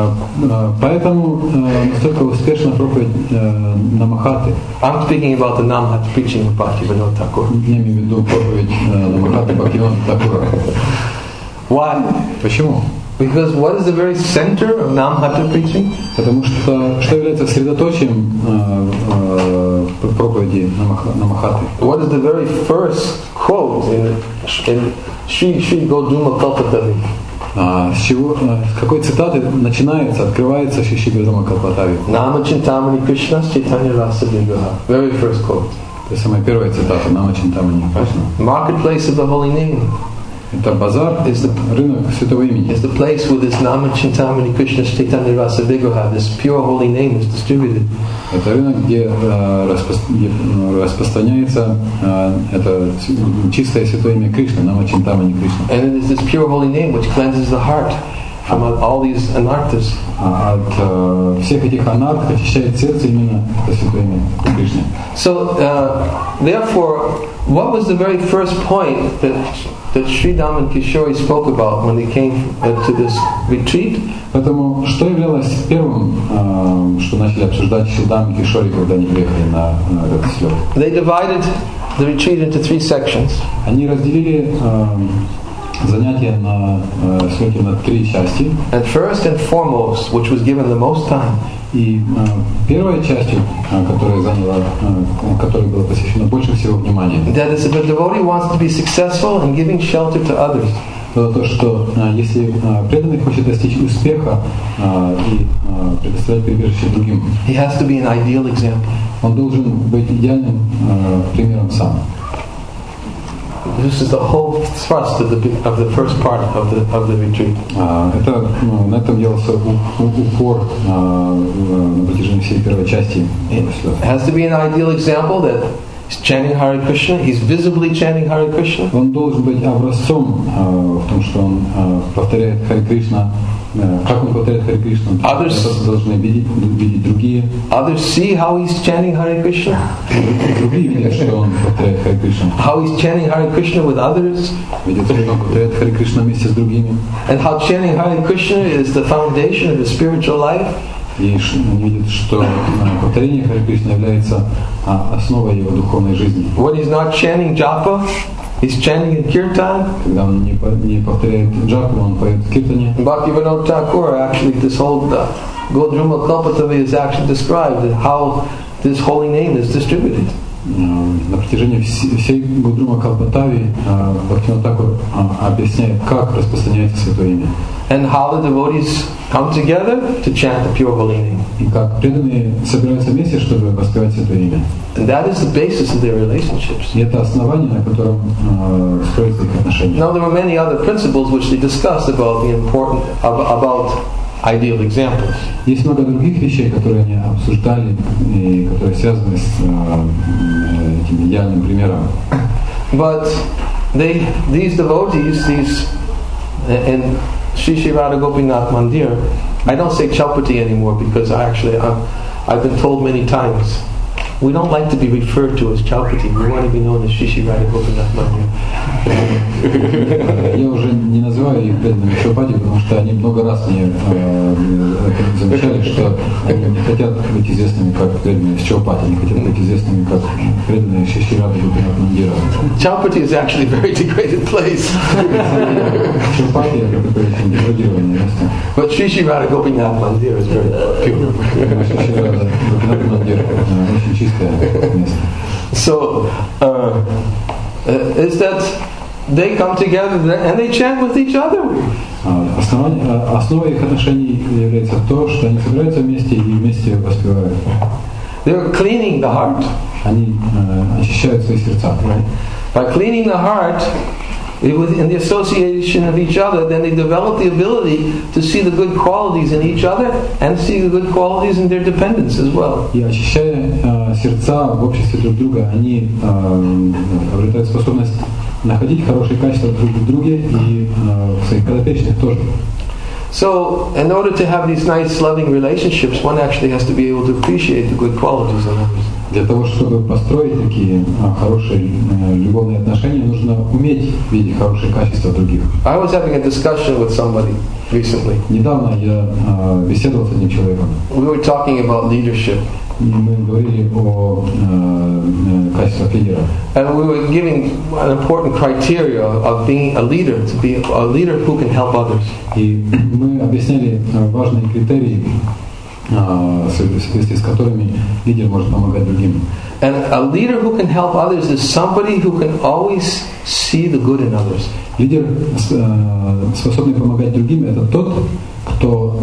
поэтому настолько успешна проповедь Намахаты. I'm speaking about the Nam-Hatha preaching of Bhaktivinoda Thakur. Я имею в виду проповедь Намахаты Бхактивинода Thakura. Why? Почему? Because what is the very center of Nam-Hatha preaching? Потому что является средоточием проповеди Намахаты? What is the very first quote in Shri Shri Godruma Kalpatavi? С какой цитаты начинается, открывается Шри Шри Годрума Калпатави? Nama Chintamani Krishna Chaitanya Rasa Vigraha. Very first quote. Это самая первая цитата, Нама Чинтамани Кришна. Marketplace of the holy name. Это базар, рынок святого имени. Is the place where this Nama Chintamani Krishna Chaitanya Rasa Vigraha, this pure holy name, is distributed. Это рынок, где распространяется это чистое святое имя Кришна, Нама Чинтамани Кришна. And it is this pure holy name which cleanses the heart from all these anarthas. От всех этих анарх очищает сердце именно это святое имя Кришны. So, therefore, what was the very first point that Sri Daman Kishori spoke about when he came to this retreat? Поэтому что являлось первым, что начали обсуждать Шри Даман Кишори, когда они приехали на этот слет? They divided the retreat into 3 sections. Они разделили занятия на слете на 3 части. And first and foremost, which was given the most time, И первой частью, которой было посвящено больше всего внимания, that is, if a devotee wants to be successful in giving shelter to others, было то, что если преданный хочет достичь успеха и предоставлять прибежище другим, he has to be an ideal example. он должен быть идеальным примером сам. This is the whole thrust of the first part of the retreat. Это на этом делался упор на протяжении всей первой части. It has to be an ideal example that he's chanting Hare Krishna. He's visibly chanting Hare Krishna. Он должен быть образцом в том, что он повторяет Харе Кришна. Как он повторяет Харе Кришна, должны видеть другие. Others see how he's chanting Hare Krishna. Другие видят, что он повторяет Харе Кришна. How he's chanting Hare Krishna with others. Видят, что он повторяет Харе Кришна вместе с другими. And how chanting Hare Krishna is the foundation of his spiritual life. И они видят, что повторение Харе Кришна является основой его духовной жизни. When he's not chanting japa, he's chanting in kirtan. Когда он не повторяет джапу, он поет в киртане. Bhaktivinoda Thakur, actually, this whole Godruma Kalpatavi is actually described how this holy name is distributed. На протяжении всей Годрума Калпатави Бхактивинода Тхакур объясняет, как распространяется святое имя. And how the devotees come together to chant the pure holy name. И как преданные собираются вместе, чтобы воспевать святое имя. And that is the basis of their relationships. И это основание, на котором строятся их отношения. Now there were many other principles which they discussed about about ideal examples. Есть много других вещей, которые они обсуждали и которые связаны с этим идеальным примером. But these devotees, and Sri Sri Radha Gopinath Mandir, I don't say Chaupati anymore because I've been told many times we don't like to be referred to as Chaupati. We want to be known as Sri Sri Radha Gopinath Mandir. Я уже не называю их преданными Чаупати, потому что они много раз мне замечали, что они не хотят быть известными как преданные Чаупати, они хотят быть известными как преданные Шри Шри Радha Гопinath Мандира. Chaupati is actually a very degraded place. Чаупати это такое очень деградированное место. But Sri Sri Radha Gopinath Mandir is very pure. Шри Шри Радha Гопinath Мандир очень чистое. близкое место. So, is that they come together and they chant with each other. Основой их отношений является то, что они собираются вместе и вместе воспевают. They're cleaning the heart. Они очищают свои сердца. By cleaning the heart, in the association of each other, then they develop the ability to see the good qualities in each other and see the good qualities in their dependence as well. И очищая сердца в обществе друг друга, они обретают способность находить хорошие качества друг в друге и в своих подопечных тоже. So, in order to have these nice, loving relationships, one actually has to be able to appreciate the good qualities in others. Для того, чтобы построить такие хорошие любовные отношения, нужно уметь видеть хорошие качества других. I was having a discussion with somebody recently. Недавно я беседовал с одним человеком. We were talking about leadership. И мы говорили о качествах лидера. And we were giving an important criteria of being a leader, to be a leader who can help others. И мы объясняли важные критерии, в соответствии с которыми лидер может помогать другим. And a leader who can help others is somebody who can always see the good in others. Лидер, способный помогать другим, это тот, кто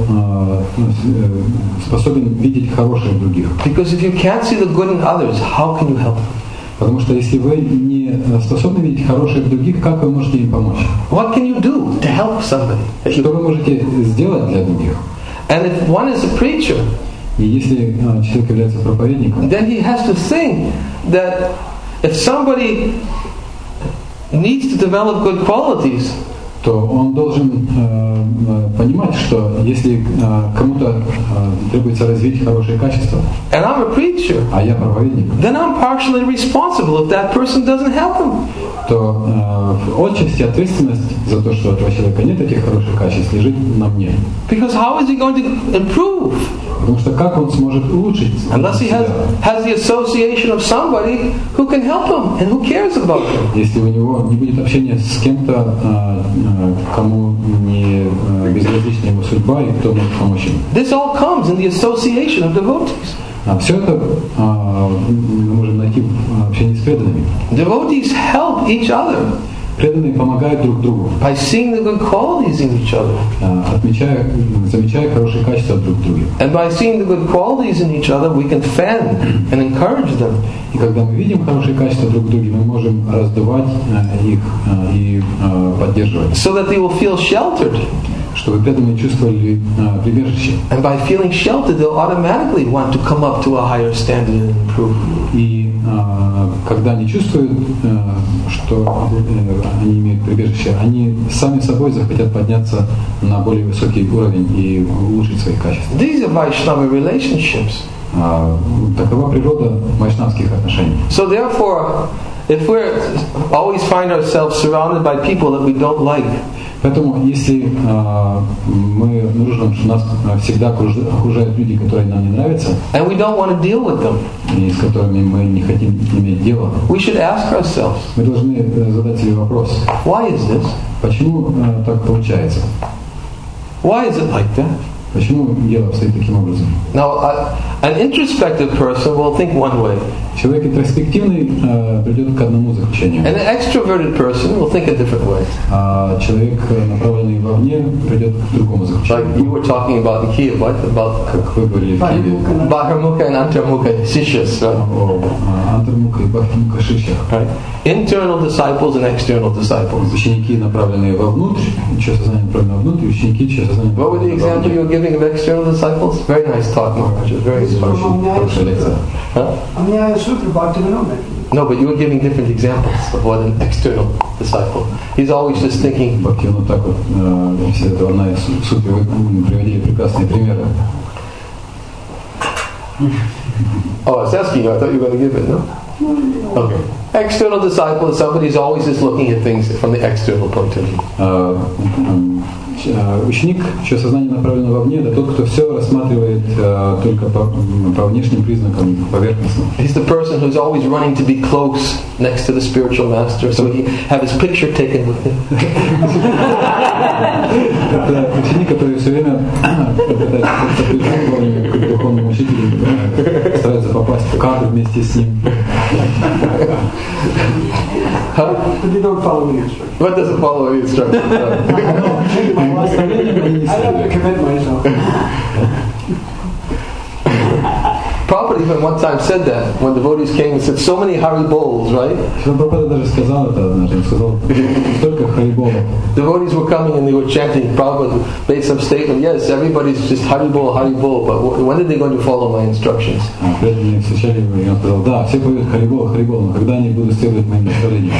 способен видеть хорошее в других. Because if you can't see the good in others, how can you help them? Потому что если вы не способны видеть хорошее в других, как вы можете им помочь? What can you do to help somebody? Что вы можете сделать для других? And if one is a preacher, и если человек является проповедником, then he has to think that if somebody needs to develop good qualities, то он должен понимать, что если кому-то требуется развить хорошие качества, and I'm a preacher, а я проповедник, then I'm partially responsible if that person doesn't help him. то отчасти ответственность за то, что у этого человека нет этих хороших качеств, лежит на мне. Because how is he going to improve? Потому что как он сможет улучшить Unless he has the association of somebody who can help him and who cares about him. Если у него не будет общения с кем-то, кому не безразлична его судьба и кто может помочь ему. This all comes in the association of devotees. Все это мы можем найти в общении с преданными. Devotees help each other. Преданные помогают друг другу. By seeing the good qualities in each other. Замечая хорошие качества друг в друге. And by seeing the good qualities in each other, we can fan and encourage them. И когда мы видим хорошие качества друг в друге, мы можем раздувать их и поддерживать. So that they will feel sheltered. Чтобы преданные чувствовали прибежище. And by feeling sheltered, they'll automatically want to come up to a higher standard and improve. И когда они чувствуют, что они имеют прибежище, они сами собой захотят подняться на более высокий уровень и улучшить свои качества. These are Vaishnava relationships. Такова природа вайшнавских отношений. So therefore, if we always find ourselves surrounded by people that we don't like, поэтому, если мы обнаружим, что нас всегда окружают люди, которые нам не нравятся, and we don't want to deal with them, и с которыми мы не хотим иметь дело, we should ask ourselves, мы должны задать себе вопрос: why is this? Почему так получается? Why is it like that? Почему дело обстоит таким образом? Now, an introspective person will think one way. Человек интроспективный придет к одному заключению. And an extroverted person will think a different way. А человек, направленный вовне, придет к другому заключению. Like you were talking about in Kiev, about как вы говорили в Киеве, Baharmukha and Antarmukha Sishyas, right? О Антармукха и Бахармукха Шишьях. Right? Internal disciples and external disciples. Ученики, направленные вовнутрь, чье сознание направлено вовнутрь, ученики, чье сознание What were the example you were giving of external disciples? Very nice talk, Maharaj. Very inspiring. Хорошая лекция. No, but you were giving different examples of what an external disciple. He's always just thinking. Бхактивinoda Thakura, все это одна из сути, вы приводили прекрасные примеры. Oh, I was asking you. I thought you were going to give it, no? Okay. External disciple is somebody who's always just looking at things from the external point of view. Ученик, чье сознание направлено вовне, это тот, кто все рассматривает только по внешним признакам, поверхностно. He's the person who's always running to be close next to the spiritual master, so he have his picture taken with him. Это ученик, который все время пытается приближаться к духовному учителю, старается попасть попасть в кадр вместе с ним. Huh? But they don't follow the instructions. What doesn't follow any instructions? I have to commit myself. Prabhupada even one time said that when devotees came and said so many Haribols, right? Прабхупада даже сказал это однажды. Он сказал, столько хариболов. Devotees were coming and they were chanting. Prabhupada made some statement. Yes, everybody's just Haribol, Haribol, but when are they going to follow my instructions? Преданные встречали его, и он сказал, да, все поют харибол, харибол, но когда они будут следовать моим наставлениям?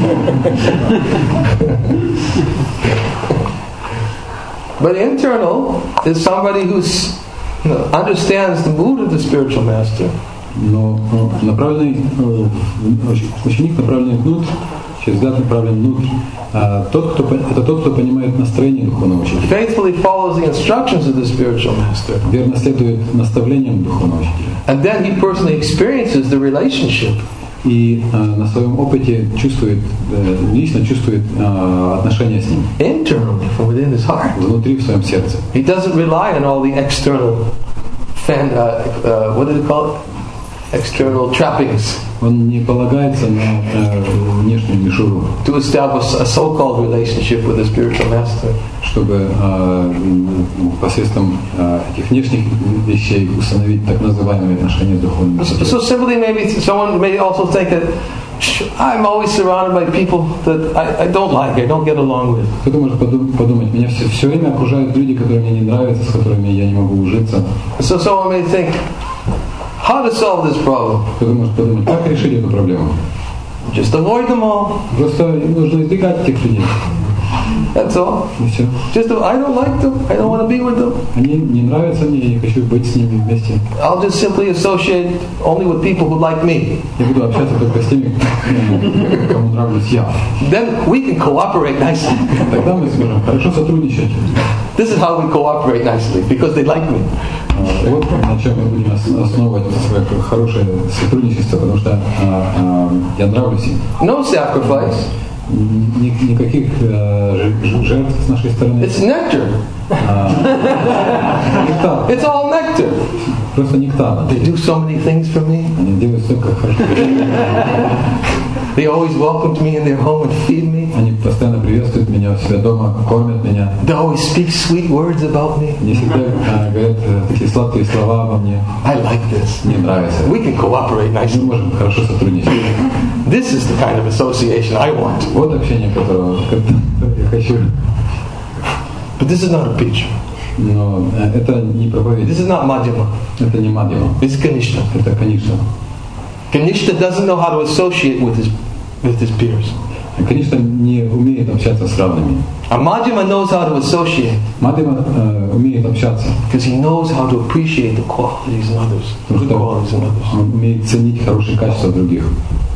But internal is somebody who's understands the mood of the spiritual master. Но направленный ученик, направленный внутрь, через взгляд направлен внутрь. Это тот, кто понимает настроение духовного учителя. Faithfully follows the instructions of the spiritual master. Верно следует наставлениям духовного учителя. And then he personally experiences the relationship. И на своем опыте чувствует, лично чувствует отношения с ним. Internally, from within his heart. Внутри, в своем сердце. He doesn't rely on all the external, what do they call it? External trappings. Он не полагается на внешнюю мишуру. To establish a so-called relationship with the spiritual master. Чтобы посредством этих внешних вещей установить так называемые отношения с духовным учителем. So simply, maybe someone may also think that I'm always surrounded by people that I don't like, I don't get along with. Кто-то может подумать, меня все время окружают люди, которые мне не нравятся, с которыми я не могу ужиться. So someone may think, how to solve this problem? Кто-то может подумать, как решить эту проблему? Just avoid them all. Просто нужно избегать этих людей. That's all. И все. Just I don't like them. I don't want to be with them. Они не нравятся мне, я не хочу быть с ними вместе. I'll just simply associate only with people who like me. Я буду общаться только с теми, кому нравлюсь я. Then we can cooperate nicely. Тогда мы сможем хорошо сотрудничать. This is how we cooperate nicely, because they like me. Вот на чем мы будем основывать свое хорошее сотрудничество, потому что я нравлюсь им. No sacrifice. Никаких жертв с нашей стороны. It's nectar. Нектар. It's all nectar. Просто нектар. They do so many things for me. Они делают столько хорошо. They always welcome me in their home and feed me. Они постоянно приветствуют меня у себя дома, кормят меня. They always speak sweet words about me. Они всегда говорят такие сладкие слова обо мне. I like this. Мне нравится. We can cooperate Мы nicely. можем хорошо сотрудничать. This is the kind of association I want. Вот общение, которое я хочу. But this is not a preacher. Но это не проповедь. This is not Madhyama. Это не Мадьяма. This is Kanishta. Это Каништа. Kanishta doesn't know how to associate with his peers. Каништа не умеет общаться с равными. A Madhyama knows how to associate Мадьяма умеет общаться. because he knows how to appreciate the qualities in others, the good qualities in others. Он умеет ценить хорошие качества других.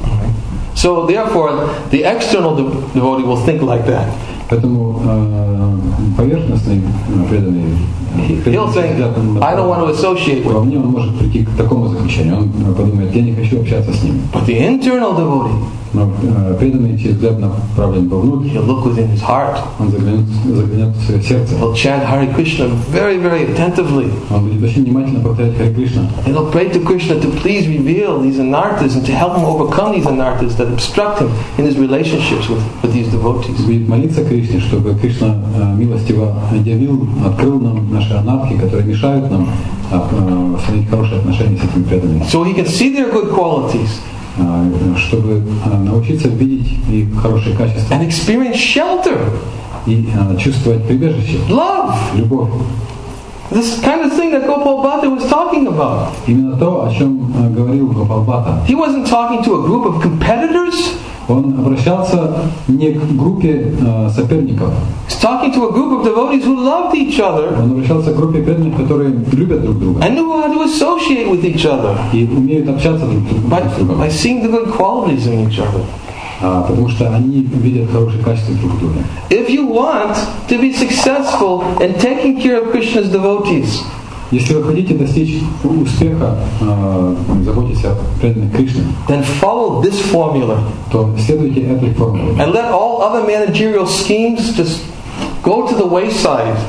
So therefore, the external devotee will think like that. Поэтому поверхностный преданный He'll think, I don't want to associate with him. вовне он может прийти к такому заключению. Он подумает, я не хочу общаться с ним. But the internal devotee, Но преданный через взгляд направлен вовнутрь, he'll look within his heart. он заглянет в свое сердце. He'll chant Hare Krishna very, very attentively. Он будет очень внимательно повторять Харе Кришна. And he'll pray to Krishna to please reveal these anarthas and to help him overcome these anarthas that obstruct him in his relationships with these devotees. Будет молиться Кришне, чтобы Кришна милостиво открыл нам наши анархи, которые мешают нам установить хорошие отношения с этими преданными. So he can see their good qualities Чтобы научиться видеть их хорошие качества and experience shelter, и чувствовать прибежище, love. любовь. This kind of thing that Gopal Bhatta was talking about. Именно то, о чем говорил Гопал Бхатта. He wasn't talking to a group of competitors. Он обращался не к группе соперников. He's talking to a group of devotees who loved each other Он обращался к группе преданных, которые любят друг друга and knew how to associate with each other и умеют общаться друг с другом. by seeing the good qualities in each other. Потому что они видят хорошие качества друг в друге. If you want to be successful in taking care of Krishna's devotees, Если вы хотите достичь успеха, заботясь о преданных Кришне, then follow this formula то следуйте этой формуле. and let all other managerial schemes just go to the wayside.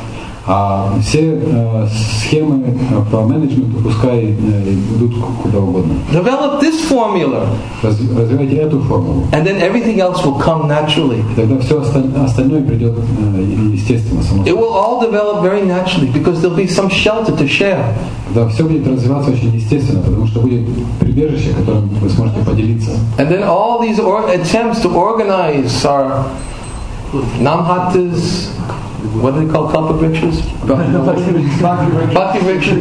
А все схемы по менеджменту пускай идут куда угодно. Develop this formula. Развивайте эту формулу. And then everything else will come naturally. Тогда все остальное придет естественно, само собой. It will all develop very naturally because there'll be some shelter to share. Да, все будет развиваться очень естественно, потому что будет прибежище, которым вы сможете поделиться. And then all these attempts to organize our namhatas, what do they call Kalpa Vrikshas? Bhakti Vrikshas.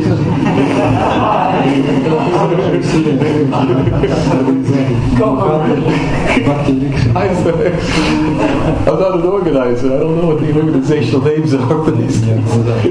I'm not an organizer. I don't know what the organizational names are for these things.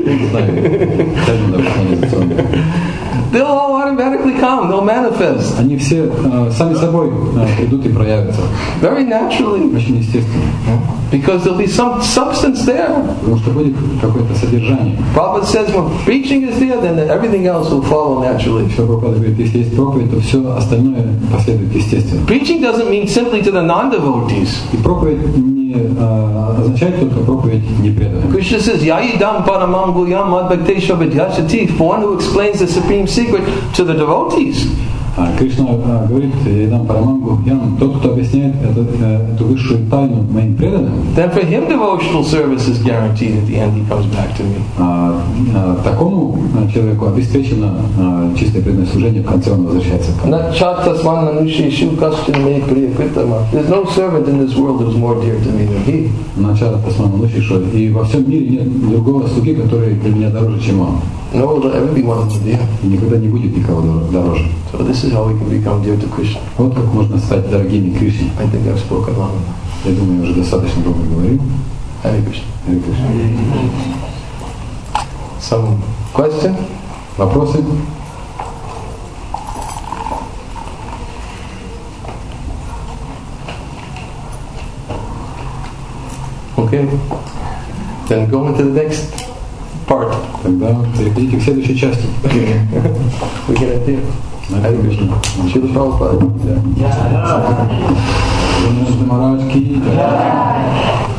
They'll all automatically come. They'll manifest. Они все сами собой придут и проявятся. Very naturally. Очень естественно. Because there'll be some substance there. Потому что будет какое-то содержание. Prabhupada says when preaching is there, then everything else will follow naturally. Все Прабхупада говорит, если есть проповедь, то все остальное последует естественно. Preaching doesn't mean simply to the non-devotees. И проповедь не означает только проповедь непреданным. Krishna says, Yayidam paramam guyam madbhaktesha vidyasati, for one who explains the supreme secret to the devotees. Кришна говорит, я дам парамангу, тот, кто объясняет эту высшую тайну моим преданным, then for him devotional service is guaranteed at the end he comes back to me. Такому человеку обеспечено чистое преданное служение, в конце он возвращается ко мне. There's no servant in this world who's more dear to me than he. И во всем мире нет другого слуги, который для меня дороже, чем он. No, will ever be one to dear. И никогда не будет никого дороже. So this is how we can become dear to Krishna. Вот как можно стать дорогими Кришне. I think I've spoken long enough. Я думаю, я уже достаточно долго говорил. Hare Krishna. Hare Krishna. Some question? Вопросы? Okay. Then go into the next part. Тогда переходите к следующей части. We get it here. Hare Krishna. Srila Prabhupada. Махарадж ки джай.